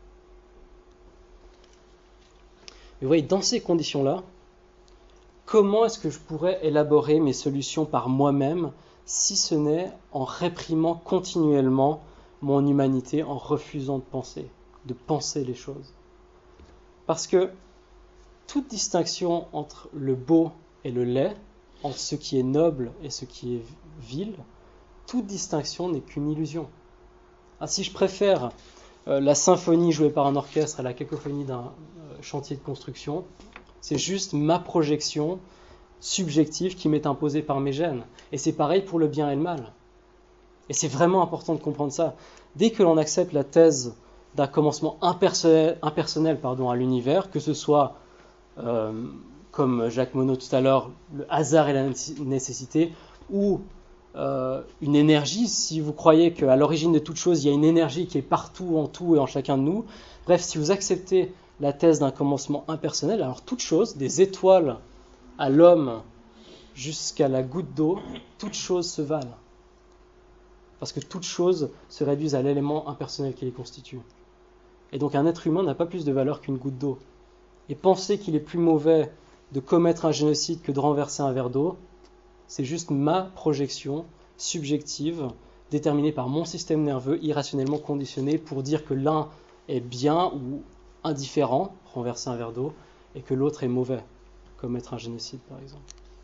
Et vous voyez, dans ces conditions-là, comment est-ce que je pourrais élaborer mes solutions par moi-même, si ce n'est en réprimant continuellement mon humanité, en refusant de penser, de penser les choses ? Parce que toute distinction entre le beau et le laid, entre ce qui est noble et ce qui est vil, toute distinction n'est qu'une illusion. Ah, si je préfère euh, la symphonie jouée par un orchestre à la cacophonie d'un euh, chantier de construction, c'est juste ma projection subjective qui m'est imposée par mes gènes. Et c'est pareil pour le bien et le mal. Et c'est vraiment important de comprendre ça. Dès que l'on accepte la thèse d'un commencement impersonnel, impersonnel pardon, à l'univers, que ce soit, euh, comme Jacques Monod tout à l'heure, le hasard et la nécessité, ou euh, une énergie, si vous croyez qu'à l'origine de toute chose, il y a une énergie qui est partout, en tout et en chacun de nous. Bref, si vous acceptez la thèse d'un commencement impersonnel, alors toute chose, des étoiles à l'homme jusqu'à la goutte d'eau, toutes choses se valent. Parce que toutes choses se réduisent à l'élément impersonnel qui les constitue. Et donc un être humain n'a pas plus de valeur qu'une goutte d'eau. Et penser qu'il est plus mauvais de commettre un génocide que de renverser un verre d'eau, c'est juste ma projection subjective, déterminée par mon système nerveux irrationnellement conditionné pour dire que l'un est bien ou indifférent, renverser un verre d'eau, et que l'autre est mauvais, commettre un génocide par exemple.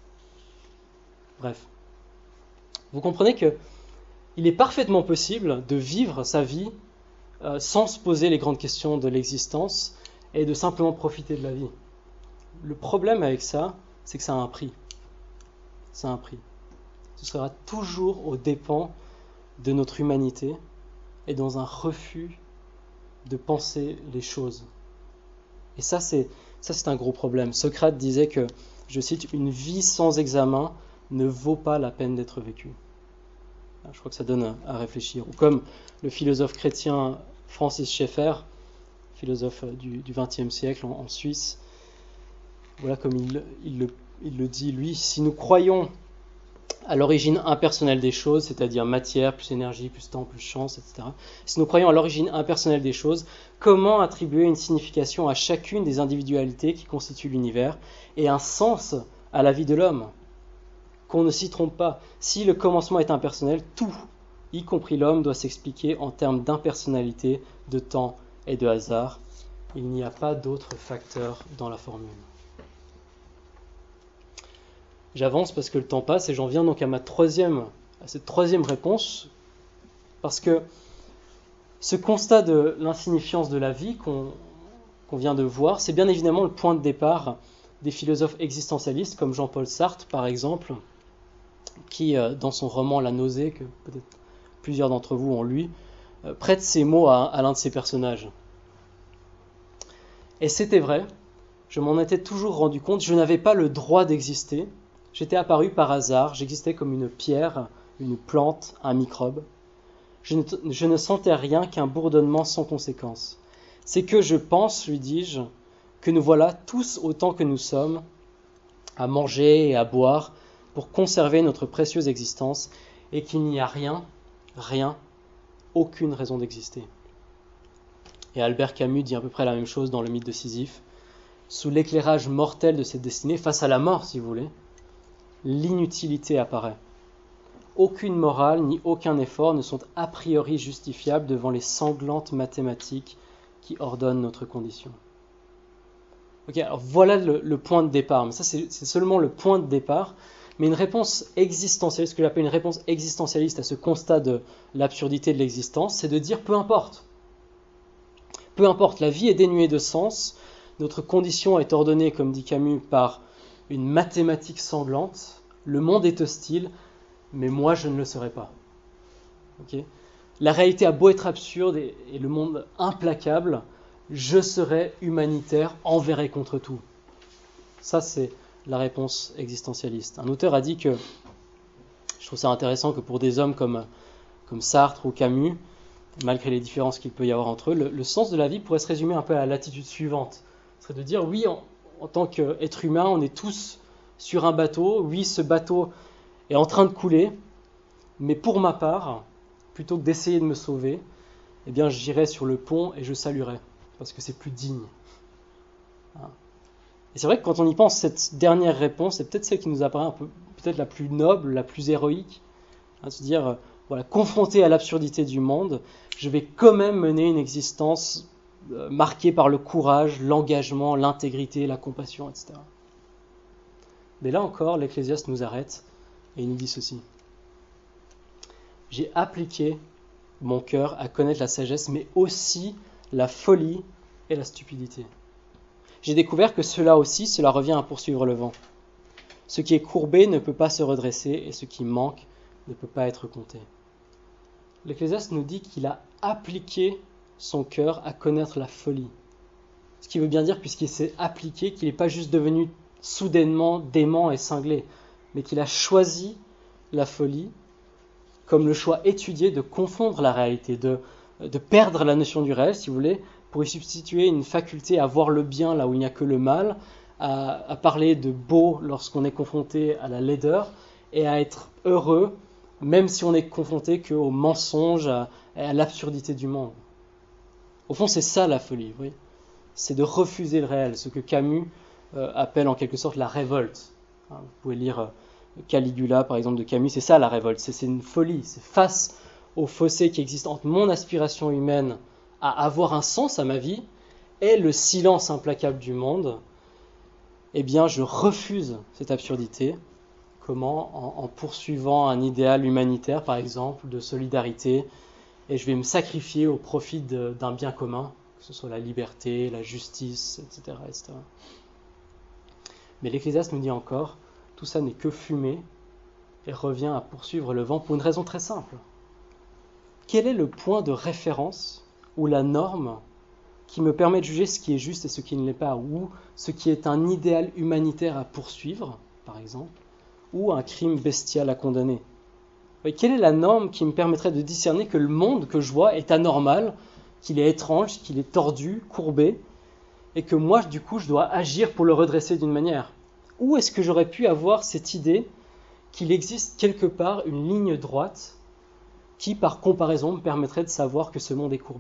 Bref. Vous comprenez que il est parfaitement possible de vivre sa vie euh, sans se poser les grandes questions de l'existence et de simplement profiter de la vie. Le problème avec ça, c'est que ça a un prix. Ça a un prix. Ce sera toujours aux dépens de notre humanité et dans un refus de penser les choses. Et ça, c'est, ça, c'est un gros problème. Socrate disait que, je cite, « Une vie sans examen ne vaut pas la peine d'être vécue ». Je crois que ça donne à réfléchir. Ou comme le philosophe chrétien Francis Schaeffer, philosophe du vingtième siècle en, en Suisse, voilà comme il, il, le, il le dit, lui, si nous croyons à l'origine impersonnelle des choses, c'est-à-dire matière, plus énergie, plus temps, plus chance, et cetera, si nous croyons à l'origine impersonnelle des choses, comment attribuer une signification à chacune des individualités qui constituent l'univers et un sens à la vie de l'homme ? Qu'on ne s'y trompe pas. Si le commencement est impersonnel, tout, y compris l'homme, doit s'expliquer en termes d'impersonnalité, de temps et de hasard. Il n'y a pas d'autre facteur dans la formule. J'avance parce que le temps passe et j'en viens donc à ma troisième, à cette troisième réponse, parce que ce constat de l'insignifiance de la vie qu'on, qu'on vient de voir, c'est bien évidemment le point de départ des philosophes existentialistes comme Jean-Paul Sartre par exemple, qui, dans son roman La nausée, que peut-être plusieurs d'entre vous ont lu, prête ces mots à, à l'un de ses personnages. Et c'était vrai, je m'en étais toujours rendu compte, je n'avais pas le droit d'exister, j'étais apparu par hasard, j'existais comme une pierre, une plante, un microbe. Je ne, je ne sentais rien qu'un bourdonnement sans conséquence. C'est que je pense, lui dis-je, que nous voilà tous autant que nous sommes, à manger et à boire, pour conserver notre précieuse existence, et qu'il n'y a rien, rien, aucune raison d'exister. Et Albert Camus dit à peu près la même chose dans le mythe de Sisyphe. Sous l'éclairage mortel de cette destinée, face à la mort si vous voulez, l'inutilité apparaît. Aucune morale ni aucun effort ne sont a priori justifiables devant les sanglantes mathématiques qui ordonnent notre condition. Ok, alors voilà le, le point de départ, mais ça c'est, c'est seulement le point de départ. Mais une réponse existentialiste, ce que j'appelle une réponse existentialiste à ce constat de l'absurdité de l'existence, c'est de dire peu importe. Peu importe, la vie est dénuée de sens, notre condition est ordonnée, comme dit Camus, par une mathématique sanglante, le monde est hostile, mais moi je ne le serai pas. Okay ? La réalité a beau être absurde et, et le monde implacable, je serai humanitaire envers et contre tout. Ça c'est la réponse existentialiste. Un auteur a dit que, je trouve ça intéressant que pour des hommes comme, comme Sartre ou Camus, malgré les différences qu'il peut y avoir entre eux, le, le sens de la vie pourrait se résumer un peu à l'attitude suivante. Ce serait de dire, oui, en, en tant qu'être humain, on est tous sur un bateau, oui, ce bateau est en train de couler, mais pour ma part, plutôt que d'essayer de me sauver, eh bien, j'irai sur le pont et je saluerai, parce que c'est plus digne. Hein. Et c'est vrai que quand on y pense, cette dernière réponse, c'est peut-être celle qui nous apparaît un peu, peut-être la plus noble, la plus héroïque, hein, se dire, euh, voilà, confronté à l'absurdité du monde, je vais quand même mener une existence euh, marquée par le courage, l'engagement, l'intégrité, la compassion, et cetera. Mais là encore, l'Ecclésiaste nous arrête et il nous dit ceci. J'ai appliqué mon cœur à connaître la sagesse, mais aussi la folie et la stupidité. J'ai découvert que cela aussi, cela revient à poursuivre le vent. Ce qui est courbé ne peut pas se redresser et ce qui manque ne peut pas être compté. L'Ecclésiaste nous dit qu'il a appliqué son cœur à connaître la folie. Ce qui veut bien dire, puisqu'il s'est appliqué, qu'il n'est pas juste devenu soudainement dément et cinglé, mais qu'il a choisi la folie comme le choix étudié de confondre la réalité, de, de perdre la notion du réel, si vous voulez, pour y substituer une faculté à voir le bien là où il n'y a que le mal, à, à parler de beau lorsqu'on est confronté à la laideur, et à être heureux, même si on n'est confronté qu'au mensonge, à, à l'absurdité du monde. Au fond, c'est ça la folie, oui. C'est de refuser le réel, ce que Camus euh, appelle en quelque sorte la révolte. Hein, vous pouvez lire euh, Caligula, par exemple, de Camus, c'est ça la révolte, c'est, c'est une folie, c'est face au fossé qui existe entre mon aspiration humaine à avoir un sens à ma vie et le silence implacable du monde. Eh bien, je refuse cette absurdité. Comment ? En, en poursuivant un idéal humanitaire, par exemple, de solidarité, et je vais me sacrifier au profit de, d'un bien commun, que ce soit la liberté, la justice, et cetera, et cetera. Mais l'Ecclésiaste nous dit encore, tout ça n'est que fumée, et revient à poursuivre le vent pour une raison très simple. Quel est le point de référence ou la norme qui me permet de juger ce qui est juste et ce qui ne l'est pas, ou ce qui est un idéal humanitaire à poursuivre, par exemple, ou un crime bestial à condamner ? Et quelle est la norme qui me permettrait de discerner que le monde que je vois est anormal, qu'il est étrange, qu'il est tordu, courbé, et que moi, du coup, je dois agir pour le redresser d'une manière ? Où est-ce que j'aurais pu avoir cette idée qu'il existe quelque part une ligne droite qui, par comparaison, me permettrait de savoir que ce monde est courbé ?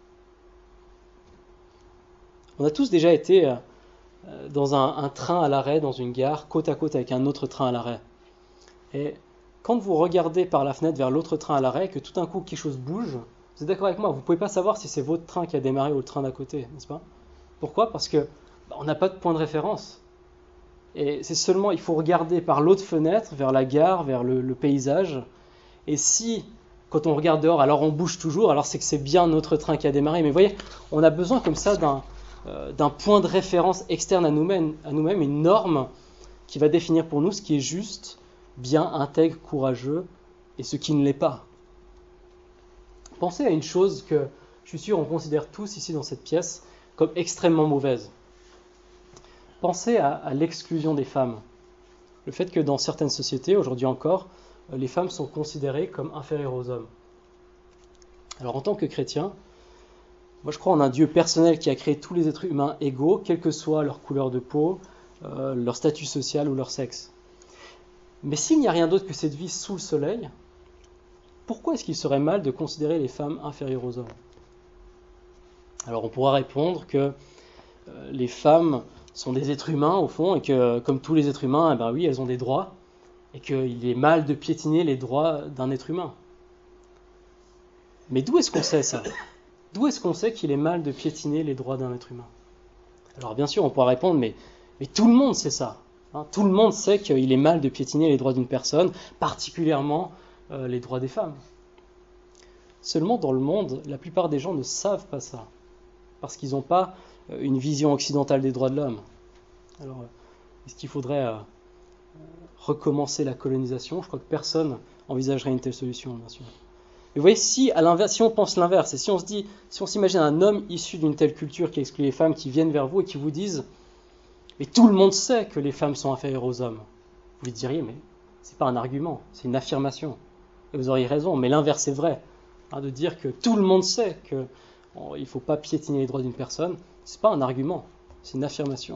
On a tous déjà été dans un, un train à l'arrêt, dans une gare, côte à côte avec un autre train à l'arrêt. Et quand vous regardez par la fenêtre vers l'autre train à l'arrêt, que tout d'un coup quelque chose bouge, vous êtes d'accord avec moi, vous ne pouvez pas savoir si c'est votre train qui a démarré ou le train d'à côté, n'est-ce pas ? Pourquoi ? Parce que bah, on n'a pas de point de référence. Et c'est seulement, il faut regarder par l'autre fenêtre, vers la gare, vers le, le paysage. Et si, quand on regarde dehors, alors on bouge toujours, alors c'est que c'est bien notre train qui a démarré. Mais vous voyez, on a besoin comme ça d'un, euh, d'un point de référence externe à nous-mêmes, à nous-mêmes, une norme qui va définir pour nous ce qui est juste, bien, intègre, courageux, et ce qui ne l'est pas. Pensez à une chose que, je suis sûr, on considère tous ici dans cette pièce comme extrêmement mauvaise. Pensez à, à l'exclusion des femmes. Le fait que dans certaines sociétés, aujourd'hui encore, les femmes sont considérées comme inférieures aux hommes. Alors en tant que chrétien, moi je crois en un Dieu personnel qui a créé tous les êtres humains égaux, quelle que soit leur couleur de peau, euh, leur statut social ou leur sexe. Mais s'il n'y a rien d'autre que cette vie sous le soleil, pourquoi est-ce qu'il serait mal de considérer les femmes inférieures aux hommes ? Alors on pourra répondre que euh, les femmes sont des êtres humains au fond, et que comme tous les êtres humains, eh ben oui, elles ont des droits, et qu'il est mal de piétiner les droits d'un être humain. Mais d'où est-ce qu'on sait ça ? D'où est-ce qu'on sait qu'il est mal de piétiner les droits d'un être humain ? Alors bien sûr, on pourra répondre, mais, mais tout le monde sait ça. Hein, tout le monde sait qu'il est mal de piétiner les droits d'une personne, particulièrement euh, les droits des femmes. Seulement, dans le monde, la plupart des gens ne savent pas ça, parce qu'ils n'ont pas euh, une vision occidentale des droits de l'homme. Alors, euh, est-ce qu'il faudrait euh, recommencer la colonisation ? Je crois que personne envisagerait une telle solution, bien sûr. Mais vous voyez, si, à l'inverse, si on pense l'inverse, et si on se dit, si on s'imagine un homme issu d'une telle culture qui exclut les femmes, qui viennent vers vous et qui vous disent « Mais tout le monde sait que les femmes sont inférieures aux hommes », vous lui diriez « Mais c'est pas un argument, c'est une affirmation. » Et vous auriez raison, mais l'inverse est vrai. Hein, de dire que tout le monde sait qu'il oh, ne faut pas piétiner les droits d'une personne, ce n'est pas un argument, c'est une affirmation.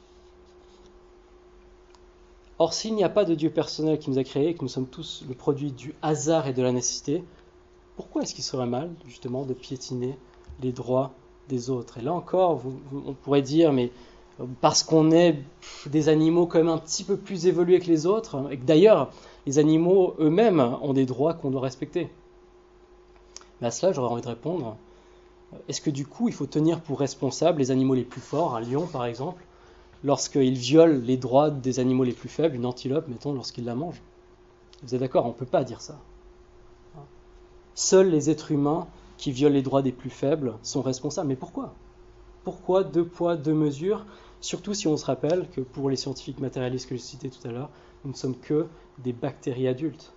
Or, s'il n'y a pas de Dieu personnel qui nous a créés, et que nous sommes tous le produit du hasard et de la nécessité, pourquoi est-ce qu'il serait mal, justement, de piétiner les droits des autres ? Et là encore, vous, vous, on pourrait dire, mais parce qu'on est des animaux quand même un petit peu plus évolués que les autres, et que d'ailleurs, les animaux eux-mêmes ont des droits qu'on doit respecter. Mais à cela, j'aurais envie de répondre, est-ce que du coup, il faut tenir pour responsables les animaux les plus forts, un lion par exemple, lorsqu'ils violent les droits des animaux les plus faibles, une antilope, mettons, lorsqu'ils la mangent ? Vous êtes d'accord, on ne peut pas dire ça. Seuls les êtres humains qui violent les droits des plus faibles sont responsables. Mais pourquoi ? Pourquoi deux poids, deux mesures ? Surtout si on se rappelle que pour les scientifiques matérialistes que j'ai cités tout à l'heure, nous ne sommes que des bactéries adultes.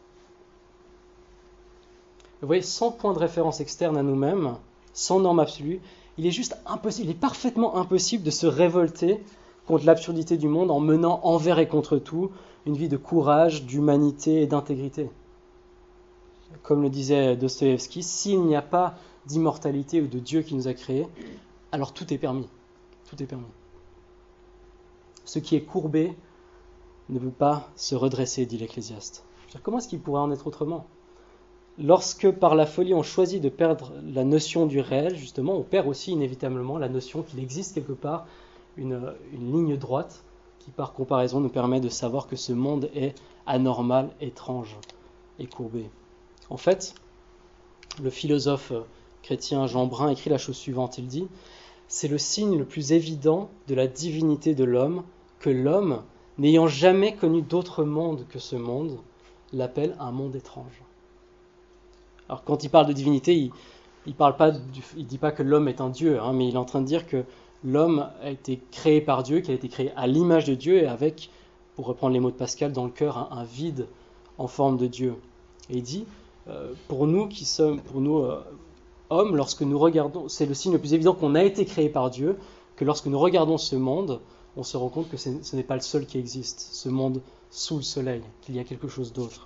Vous voyez, sans point de référence externe à nous-mêmes, sans norme absolue, il est juste impossible, il est parfaitement impossible de se révolter contre l'absurdité du monde en menant envers et contre tout une vie de courage, d'humanité et d'intégrité. Comme le disait Dostoïevski, s'il n'y a pas d'immortalité ou de Dieu qui nous a créés, alors tout est permis. Tout est permis. Ce qui est courbé ne peut pas se redresser, dit l'Ecclésiaste. Je veux dire, comment est-ce qu'il pourrait en être autrement ? Lorsque par la folie on choisit de perdre la notion du réel, justement, on perd aussi inévitablement la notion qu'il existe quelque part une, une ligne droite qui par comparaison nous permet de savoir que ce monde est anormal, étrange et courbé. En fait, le philosophe chrétien Jean Brun écrit la chose suivante, il dit « C'est le signe le plus évident de la divinité de l'homme que l'homme, n'ayant jamais connu d'autre monde que ce monde, l'appelle un monde étrange. » Alors quand il parle de divinité, il il parle pas, du, il dit pas que l'homme est un dieu, hein, mais il est en train de dire que l'homme a été créé par Dieu, qu'il a été créé à l'image de Dieu et avec, pour reprendre les mots de Pascal, dans le cœur un, un vide en forme de Dieu. Et il dit, euh, pour nous qui sommes, pour nous euh, hommes, lorsque nous regardons, c'est le signe le plus évident qu'on a été créé par Dieu, que lorsque nous regardons ce monde, on se rend compte que c'est, ce n'est pas le seul qui existe, ce monde sous le soleil, qu'il y a quelque chose d'autre.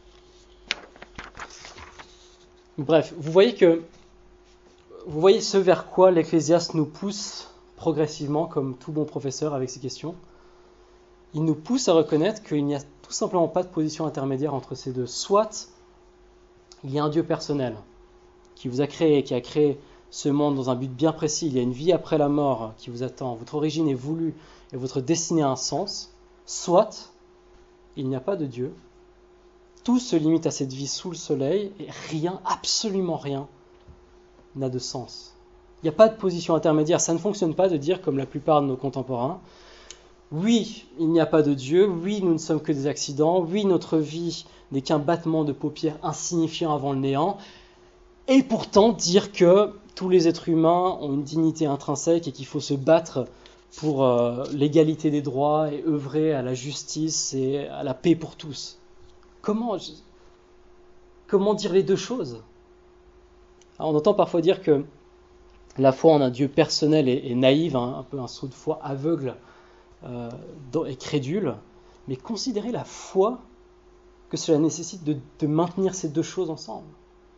Bref, vous voyez que vous voyez ce vers quoi l'Ecclésiaste nous pousse progressivement, comme tout bon professeur avec ces questions. Il nous pousse à reconnaître qu'il n'y a tout simplement pas de position intermédiaire entre ces deux. Soit il y a un Dieu personnel qui vous a créé, qui a créé ce monde dans un but bien précis, il y a une vie après la mort qui vous attend, votre origine est voulue et votre destinée a un sens. Soit il n'y a pas de Dieu. Tout se limite à cette vie sous le soleil et rien, absolument rien, n'a de sens. Il n'y a pas de position intermédiaire. Ça ne fonctionne pas de dire, comme la plupart de nos contemporains, oui, il n'y a pas de Dieu, oui, nous ne sommes que des accidents, oui, notre vie n'est qu'un battement de paupières insignifiant avant le néant, et pourtant dire que tous les êtres humains ont une dignité intrinsèque et qu'il faut se battre pour euh, l'égalité des droits et œuvrer à la justice et à la paix pour tous. Comment, comment dire les deux choses ? Alors, on entend parfois dire que la foi en un Dieu personnel est, est naïve, hein, un peu un saut de foi aveugle euh, et crédule, mais considérez la foi que cela nécessite de, de maintenir ces deux choses ensemble.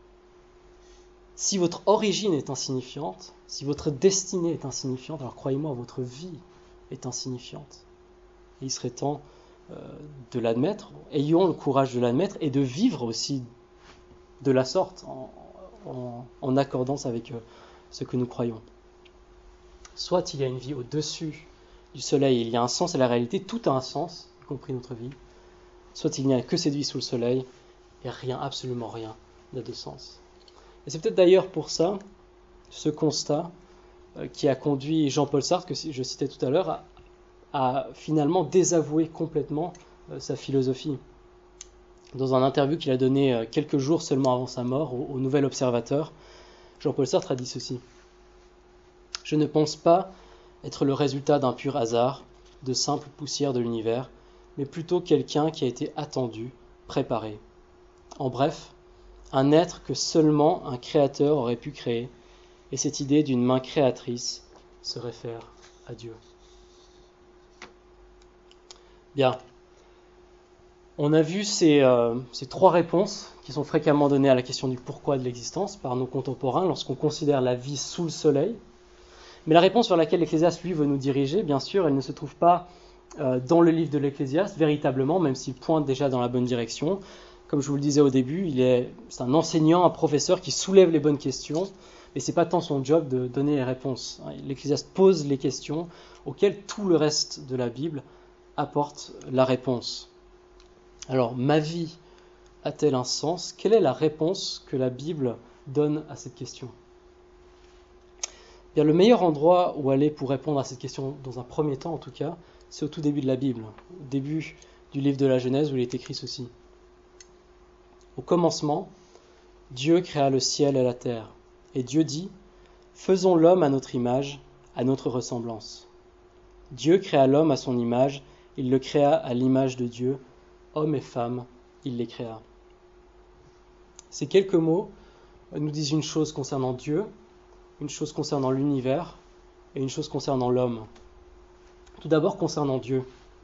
Si votre origine est insignifiante, si votre destinée est insignifiante, alors croyez-moi, votre vie est insignifiante. Et il serait temps euh, de l'admettre, ayons le courage de l'admettre et de vivre aussi de la sorte, en, en, en accordance avec euh, ce que nous croyons. Soit il y a une vie au-dessus du soleil, il y a un sens à la réalité, tout a un sens, y compris notre vie. Soit il n'y a que cette vie sous le soleil, et rien, absolument rien, n'a de sens. Et c'est peut-être d'ailleurs pour ça, ce constat, euh, qui a conduit Jean-Paul Sartre, que je citais tout à l'heure, à, à finalement désavouer complètement euh, sa philosophie. Dans un interview qu'il a donné euh, quelques jours seulement avant sa mort au, au Nouvel Observateur, Jean-Paul Sartre a dit ceci. « Je ne pense pas être le résultat d'un pur hasard, de simple poussière de l'univers, mais plutôt quelqu'un qui a été attendu, préparé. En bref, un être que seulement un créateur aurait pu créer, et cette idée d'une main créatrice se réfère à Dieu. » Bien. On a vu ces, euh, ces trois réponses qui sont fréquemment données à la question du pourquoi de l'existence par nos contemporains lorsqu'on considère la vie sous le soleil. Mais la réponse vers laquelle l'Ecclésiaste, lui, veut nous diriger, bien sûr, elle ne se trouve pas euh, dans le livre de l'Ecclésiaste, véritablement, même s'il pointe déjà dans la bonne direction. Comme je vous le disais au début, il est, c'est un enseignant, un professeur qui soulève les bonnes questions, mais ce n'est pas tant son job de donner les réponses. L'Ecclésiaste pose les questions auxquelles tout le reste de la Bible apporte la réponse. Alors, ma vie a-t-elle un sens ? Quelle est la réponse que la Bible donne à cette question ? Bien, le meilleur endroit où aller pour répondre à cette question, dans un premier temps en tout cas, c'est au tout début de la Bible, au début du livre de la Genèse où il est écrit ceci. Au commencement, Dieu créa le ciel et la terre, et Dieu dit « Faisons l'homme à notre image, à notre ressemblance. » Dieu créa l'homme à son image, il le créa à l'image de Dieu, hommes et femmes, il les créa. Ces quelques mots nous disent une chose concernant Dieu, une chose concernant l'univers et une chose concernant l'homme. Tout d'abord concernant Dieu.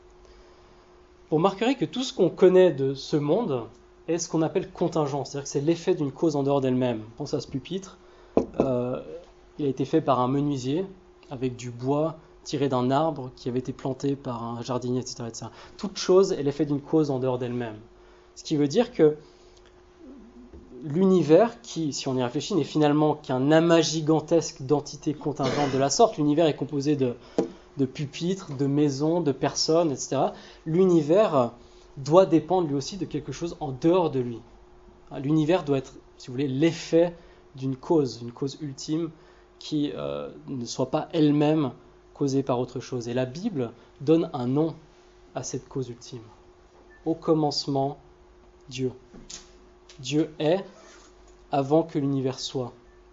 Vous remarquerez que tout ce qu'on connaît de ce monde est ce qu'on appelle contingent, c'est-à-dire que c'est l'effet d'une cause en dehors d'elle-même. Pense à ce pupitre, euh, il a été fait par un menuisier avec du bois tiré d'un arbre qui avait été planté par un jardinier, et cetera et cetera. Toute chose est l'effet d'une cause en dehors d'elle-même. Ce qui veut dire que l'univers, qui, si on y réfléchit, n'est finalement qu'un amas gigantesque d'entités contingentes de la sorte. L'univers est composé de, de pupitres, de maisons, de personnes, et cetera. L'univers doit dépendre lui aussi de quelque chose en dehors de lui. L'univers doit être, si vous voulez, l'effet d'une cause, une cause ultime qui euh, ne soit pas elle-même causée par autre chose. Et la Bible donne un nom à cette cause ultime. Au commencement, Dieu. Dieu est avant que l'univers soit.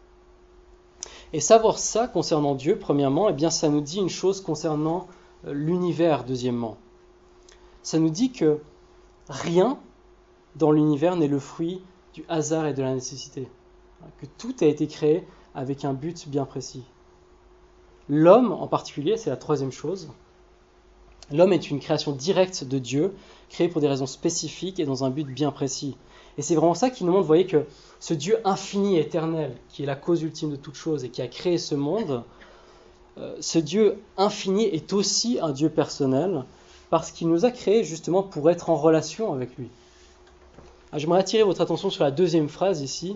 Et savoir ça concernant Dieu, premièrement, eh bien, ça nous dit une chose concernant l'univers, deuxièmement. Ça nous dit que rien dans l'univers n'est le fruit du hasard et de la nécessité. Que tout a été créé avec un but bien précis. L'homme, en particulier, c'est la troisième chose. L'homme est une création directe de Dieu, créée pour des raisons spécifiques et dans un but bien précis. Et c'est vraiment ça qui nous montre, vous voyez, que ce Dieu infini et éternel, qui est la cause ultime de toute chose et qui a créé ce monde, euh, ce Dieu infini est aussi un Dieu personnel, parce qu'il nous a créés justement pour être en relation avec lui. Alors, j'aimerais attirer votre attention sur la deuxième phrase ici.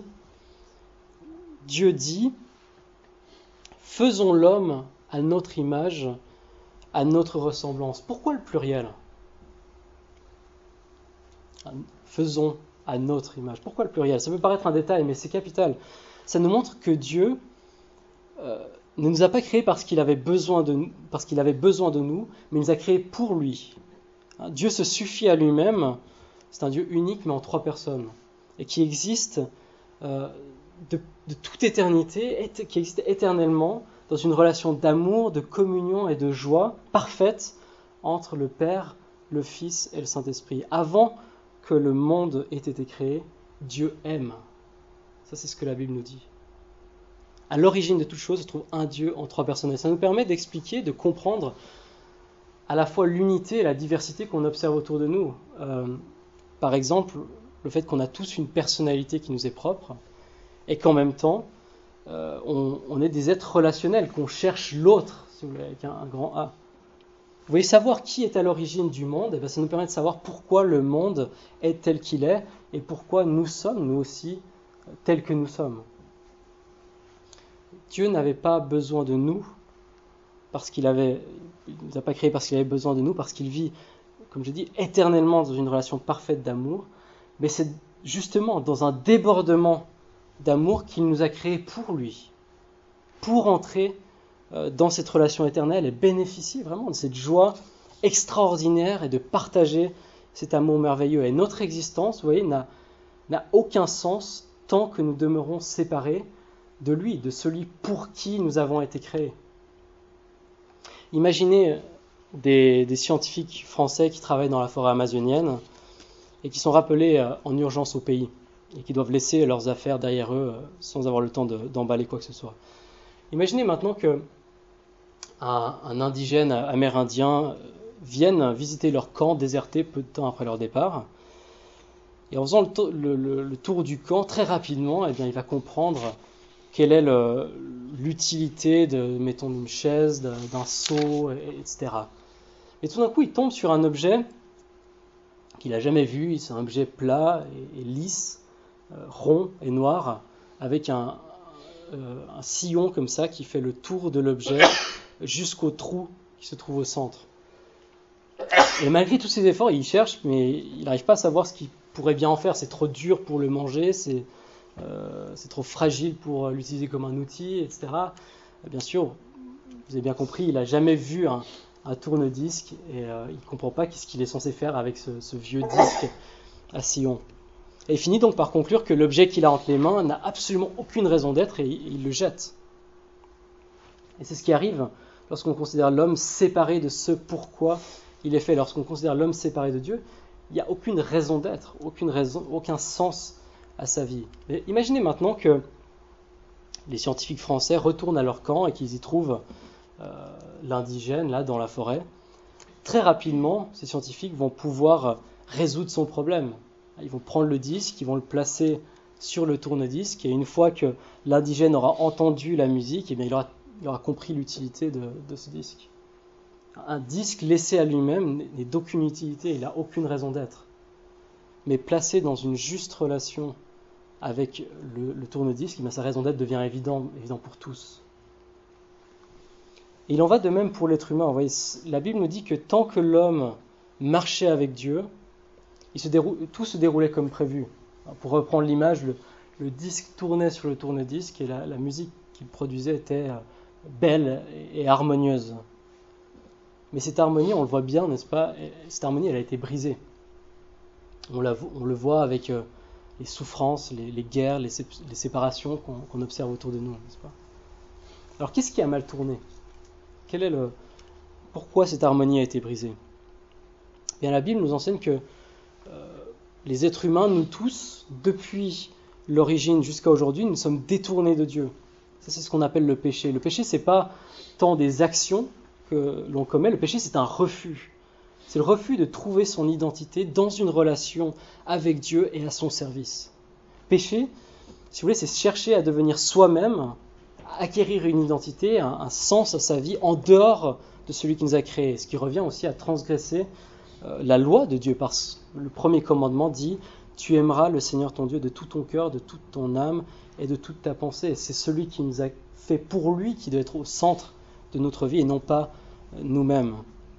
Dieu dit « Faisons l'homme à notre image, à notre ressemblance ». Pourquoi le pluriel ? Faisons à notre image. Pourquoi le pluriel ? Ça peut paraître un détail, mais c'est capital. Ça nous montre que Dieu euh, ne nous a pas créés parce qu'il avait besoin de nous, parce qu'il avait besoin de nous, mais il nous a créés pour lui. Hein, Dieu se suffit à lui-même. C'est un Dieu unique, mais en trois personnes, et qui existe euh, de, de toute éternité, et, qui existe éternellement dans une relation d'amour, de communion et de joie parfaite entre le Père, le Fils et le Saint-Esprit. Avant que le monde ait été créé, Dieu aime. Ça, c'est ce que la Bible nous dit. À l'origine de toute chose se trouve un Dieu en trois personnes. Et ça nous permet d'expliquer, de comprendre à la fois l'unité et la diversité qu'on observe autour de nous. Euh, par exemple, le fait qu'on a tous une personnalité qui nous est propre et qu'en même temps, euh, on, on est des êtres relationnels, qu'on cherche l'autre, si vous voulez, avec un, un grand A. Vous voyez, savoir qui est à l'origine du monde, eh bien, ça nous permet de savoir pourquoi le monde est tel qu'il est et pourquoi nous sommes, nous aussi, tels que nous sommes. Dieu n'avait pas besoin de nous parce qu'il avait, il ne nous a pas créés parce qu'il avait besoin de nous, parce qu'il vit, comme je dis, éternellement dans une relation parfaite d'amour, mais c'est justement dans un débordement d'amour qu'il nous a créés pour lui, pour entrer dans cette relation éternelle et bénéficier vraiment de cette joie extraordinaire et de partager cet amour merveilleux. Et notre existence, vous voyez, n'a, n'a aucun sens tant que nous demeurons séparés de lui, de celui pour qui nous avons été créés. Imaginez des, des scientifiques français qui travaillent dans la forêt amazonienne et qui sont rappelés en urgence au pays et qui doivent laisser leurs affaires derrière eux sans avoir le temps de, d'emballer quoi que ce soit. Imaginez maintenant que un, un indigène amérindien vienne visiter leur camp déserté peu de temps après leur départ. Et en faisant le, to- le, le, le tour du camp, très rapidement, eh bien, il va comprendre quelle est le, l'utilité de, mettons, d'une chaise, d'un, d'un seau, et cetera. Et tout d'un coup, il tombe sur un objet qu'il n'a jamais vu. C'est un objet plat et, et lisse, euh, rond et noir, avec un, euh, un sillon comme ça qui fait le tour de l'objet jusqu'au trou qui se trouve au centre. Et malgré tous ses efforts, il cherche, mais il n'arrive pas à savoir ce qu'il pourrait bien en faire. C'est trop dur pour le manger, c'est, euh, c'est trop fragile pour l'utiliser comme un outil, et cetera. Bien sûr, vous avez bien compris, il n'a jamais vu un, un tourne-disque et euh, il ne comprend pas ce qu'il est censé faire avec ce, ce vieux disque à sillon. Et il finit donc par conclure que l'objet qu'il a entre les mains n'a absolument aucune raison d'être et il, il le jette. Et c'est ce qui arrive lorsqu'on considère l'homme séparé de ce pourquoi il est fait, lorsqu'on considère l'homme séparé de Dieu, il n'y a aucune raison d'être, aucune raison, aucun sens à sa vie. Mais imaginez maintenant que les scientifiques français retournent à leur camp et qu'ils y trouvent euh, l'indigène là dans la forêt. Très rapidement, ces scientifiques vont pouvoir résoudre son problème. Ils vont prendre le disque, ils vont le placer sur le tourne-disque, et une fois que l'indigène aura entendu la musique, eh bien, il, aura, il aura compris l'utilité de, de ce disque. Un disque laissé à lui-même n'est d'aucune utilité, il n'a aucune raison d'être. Mais placé dans une juste relation avec le, le tourne-disque, eh bien, sa raison d'être devient évident, évident pour tous. Et il en va de même pour l'être humain. Vous voyez, la Bible nous dit que tant que l'homme marchait avec Dieu, il se déroule, tout se déroulait comme prévu. Pour reprendre l'image, le, le disque tournait sur le tourne-disque et la, la musique qu'il produisait était belle et, et harmonieuse. Mais cette harmonie, on le voit bien, n'est-ce pas? Cette harmonie, elle a été brisée. On, la, on le voit avec euh, les souffrances, les, les guerres, les, les séparations qu'on, qu'on observe autour de nous, n'est-ce pas? Alors, qu'est-ce qui a mal tourné? Quel est le, pourquoi cette harmonie a été brisée? Eh bien, la Bible nous enseigne que euh, les êtres humains, nous tous, depuis l'origine jusqu'à aujourd'hui, nous sommes détournés de Dieu. Ça, c'est ce qu'on appelle le péché. Le péché, c'est pas tant des actions que l'on commet. Le péché, c'est un refus. C'est le refus de trouver son identité dans une relation avec Dieu et à son service. Péché, si vous voulez, c'est chercher à devenir soi-même, à acquérir une identité, un, un sens à sa vie en dehors de celui qui nous a créés. Ce qui revient aussi à transgresser euh, la loi de Dieu, parce que le premier commandement dit « Tu aimeras le Seigneur ton Dieu de tout ton cœur, de toute ton âme et de toute ta pensée. » Et c'est celui qui nous a fait pour lui qui doit être au centre de notre vie et non pas nous-mêmes.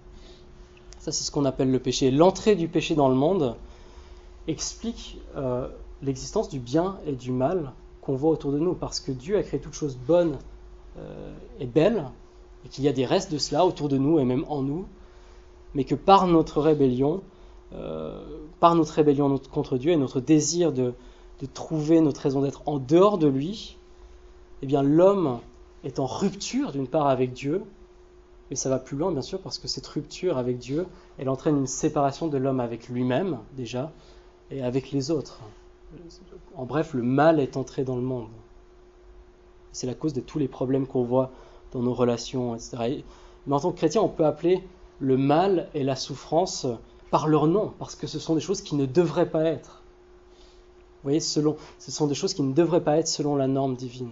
Ça, c'est ce qu'on appelle le péché. L'entrée du péché dans le monde explique euh, l'existence du bien et du mal qu'on voit autour de nous, parce que Dieu a créé toutes choses bonnes euh, et belles, et qu'il y a des restes de cela autour de nous et même en nous, mais que par notre rébellion, euh, par notre rébellion contre Dieu et notre désir de, de trouver notre raison d'être en dehors de lui, eh bien l'homme est en rupture d'une part avec Dieu, mais ça va plus loin bien sûr parce que cette rupture avec Dieu, elle entraîne une séparation de l'homme avec lui-même déjà et avec les autres. En bref, le mal est entré dans le monde. C'est la cause de tous les problèmes qu'on voit dans nos relations, et cetera. Mais en tant que chrétien, on peut appeler le mal et la souffrance par leur nom, parce que ce sont des choses qui ne devraient pas être. Vous voyez, selon, ce sont des choses qui ne devraient pas être selon la norme divine.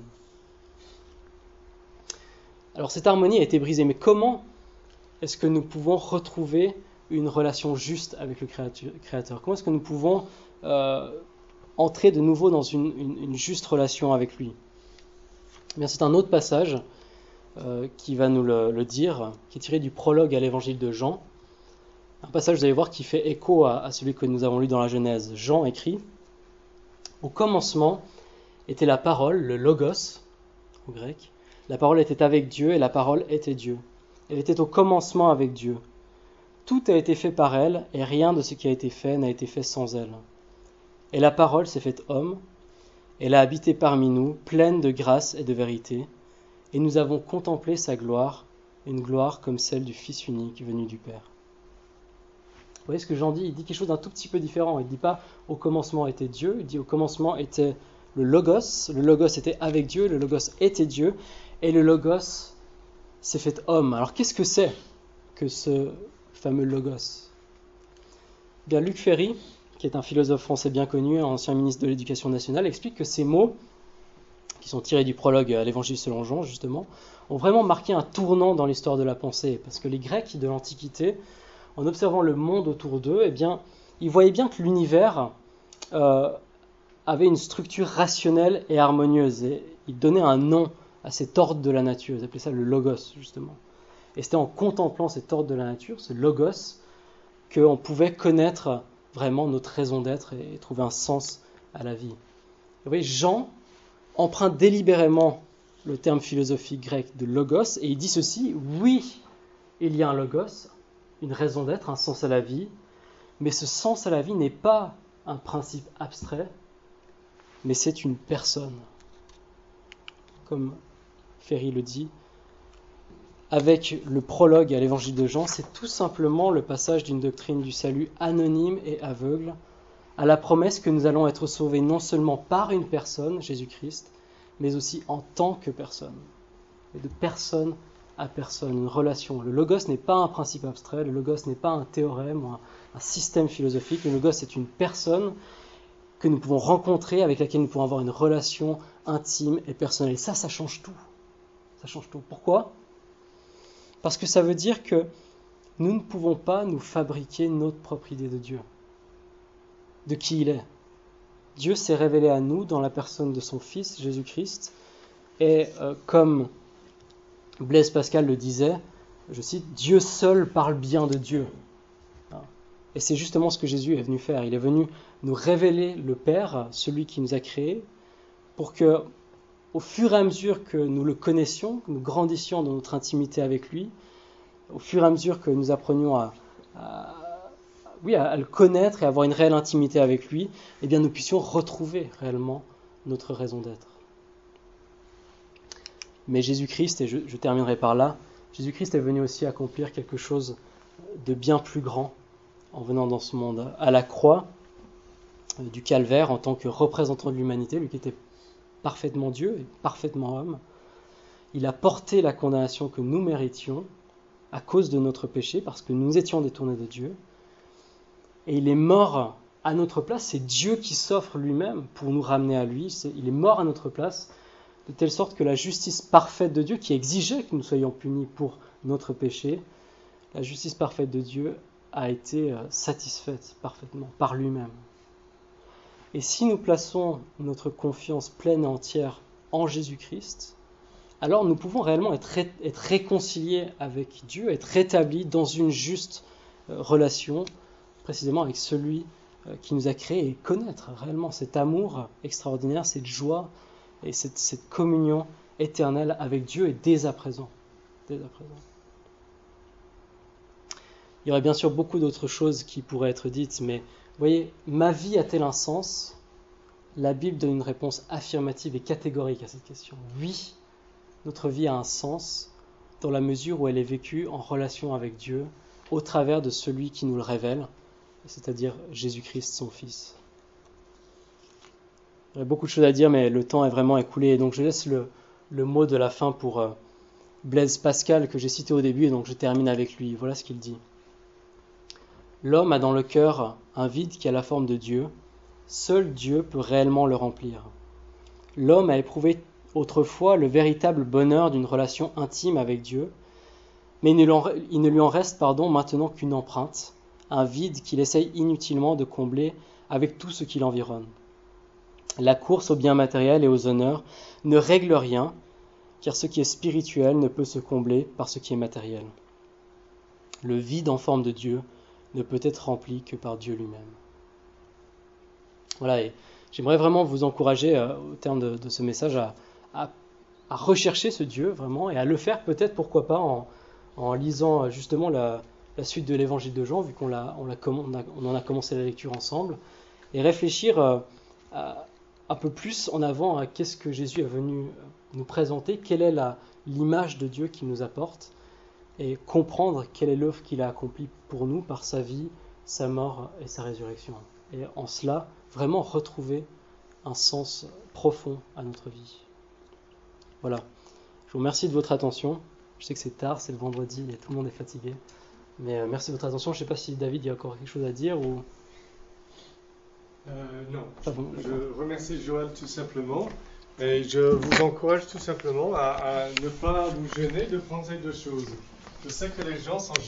Alors cette harmonie a été brisée, mais comment est-ce que nous pouvons retrouver une relation juste avec le Créateur? Comment est-ce que nous pouvons euh, entrer de nouveau dans une, une, une juste relation avec lui? Eh bien, c'est un autre passage euh, qui va nous le, le dire, qui est tiré du prologue à l'évangile de Jean. Un passage, vous allez voir, qui fait écho à, à celui que nous avons lu dans la Genèse. Jean écrit « Au commencement était la parole, le logos, au grec. La parole était avec Dieu et la parole était Dieu. Elle était au commencement avec Dieu. Tout a été fait par elle et rien de ce qui a été fait n'a été fait sans elle. Et la parole s'est faite homme. Elle a habité parmi nous, pleine de grâce et de vérité. Et nous avons contemplé sa gloire, une gloire comme celle du Fils unique venu du Père. » Vous voyez ce que Jean dit? Il dit quelque chose d'un tout petit peu différent. Il ne dit pas « au commencement était Dieu », il dit « au commencement était le Logos ». Le Logos était avec Dieu, le Logos était Dieu, et le Logos s'est fait homme. Alors qu'est-ce que c'est que ce fameux Logos? Bien, Luc Ferry, qui est un philosophe français bien connu, un ancien ministre de l'Éducation nationale, explique que ces mots, qui sont tirés du prologue à l'Évangile selon Jean, justement, ont vraiment marqué un tournant dans l'histoire de la pensée, parce que les Grecs de l'Antiquité, en observant le monde autour d'eux, eh bien, ils voyaient bien que l'univers euh, avait une structure rationnelle et harmonieuse, et ils donnaient un nom à cet ordre de la nature, ils appelaient ça le Logos, justement. Et c'était en contemplant cet ordre de la nature, ce Logos, qu'on pouvait connaître vraiment notre raison d'être et trouver un sens à la vie. Vous voyez, Jean emprunte délibérément le terme philosophique grec de logos et il dit ceci: oui, il y a un logos, une raison d'être, un sens à la vie, mais ce sens à la vie n'est pas un principe abstrait, mais c'est une personne. Comme Ferry le dit, avec le prologue à l'évangile de Jean, c'est tout simplement le passage d'une doctrine du salut anonyme et aveugle à la promesse que nous allons être sauvés non seulement par une personne, Jésus-Christ, mais aussi en tant que personne. Et de personne à personne, une relation. Le logos n'est pas un principe abstrait, le logos n'est pas un théorème ou un, un système philosophique, le logos est une personne que nous pouvons rencontrer, avec laquelle nous pouvons avoir une relation intime et personnelle. Et ça, ça change tout. Ça change tout. Pourquoi ? Parce que ça veut dire que nous ne pouvons pas nous fabriquer notre propre idée de Dieu, de qui il est. Dieu s'est révélé à nous dans la personne de son Fils, Jésus-Christ, et euh, comme Blaise Pascal le disait, je cite, « Dieu seul parle bien de Dieu ». Et c'est justement ce que Jésus est venu faire. Il est venu nous révéler le Père, celui qui nous a créés, pour que, au fur et à mesure que nous le connaissions, que nous grandissions dans notre intimité avec lui, au fur et à mesure que nous apprenions à, à, oui, à, à le connaître et à avoir une réelle intimité avec lui, eh bien nous puissions retrouver réellement notre raison d'être. Mais Jésus-Christ, et je, je terminerai par là, Jésus-Christ est venu aussi accomplir quelque chose de bien plus grand en venant dans ce monde. À la croix euh, du calvaire, en tant que représentant de l'humanité, lui qui était parfaitement Dieu et parfaitement homme, il a porté la condamnation que nous méritions à cause de notre péché, parce que nous étions détournés de Dieu. Et il est mort à notre place, c'est Dieu qui s'offre lui-même pour nous ramener à lui, c'est, il est mort à notre place, de telle sorte que la justice parfaite de Dieu, qui exigeait que nous soyons punis pour notre péché, la justice parfaite de Dieu a été satisfaite parfaitement par lui-même. Et si nous plaçons notre confiance pleine et entière en Jésus-Christ, alors nous pouvons réellement être, ré- être réconciliés avec Dieu, être rétablis dans une juste euh, relation, précisément avec celui euh, qui nous a créés, et connaître réellement cet amour extraordinaire, cette joie et cette, cette communion éternelle avec Dieu, et dès à présent. Dès à présent. Il y aurait bien sûr beaucoup d'autres choses qui pourraient être dites, mais vous voyez, ma vie a-t-elle un sens ? La Bible donne une réponse affirmative et catégorique à cette question. Oui, notre vie a un sens dans la mesure où elle est vécue en relation avec Dieu au travers de celui qui nous le révèle, c'est-à-dire Jésus-Christ, son Fils. Il y aurait beaucoup de choses à dire, mais le temps est vraiment écoulé, et donc je laisse le, le mot de la fin pour euh, Blaise Pascal, que j'ai cité au début, et donc je termine avec lui. Voilà ce qu'il dit. L'homme a dans le cœur un vide qui a la forme de Dieu. Seul Dieu peut réellement le remplir. L'homme a éprouvé autrefois le véritable bonheur d'une relation intime avec Dieu, mais il ne lui en, il ne lui en reste pardon, maintenant qu'une empreinte, un vide qu'il essaye inutilement de combler avec tout ce qui l'environne. La course aux biens matériels et aux honneurs ne règle rien, car ce qui est spirituel ne peut se combler par ce qui est matériel. Le vide en forme de Dieu ne peut être rempli que par Dieu lui-même. Voilà, et j'aimerais vraiment vous encourager euh, au terme de, de ce message à, à, à rechercher ce Dieu vraiment, et à le faire peut-être, pourquoi pas, en, en lisant justement la, la suite de l'évangile de Jean, vu qu'on l'a, on, l'a, on, a, on en a commencé la lecture ensemble, et réfléchir euh, à, un peu plus en avant à qu'est-ce que Jésus est venu nous présenter, quelle est la, l'image de Dieu qu'il nous apporte, et comprendre quelle est l'œuvre qu'il a accomplie pour nous par sa vie, sa mort et sa résurrection. Et en cela, vraiment retrouver un sens profond à notre vie. Voilà. Je vous remercie de votre attention. Je sais que c'est tard, c'est le vendredi et tout le monde est fatigué. Mais euh, merci de votre attention. Je ne sais pas si David, il y a encore quelque chose à dire ou... Euh, non. Ah bon, je remercie Joël tout simplement. Et je vous encourage tout simplement à, à ne pas vous gêner de penser de choses. Je sais que les gens sont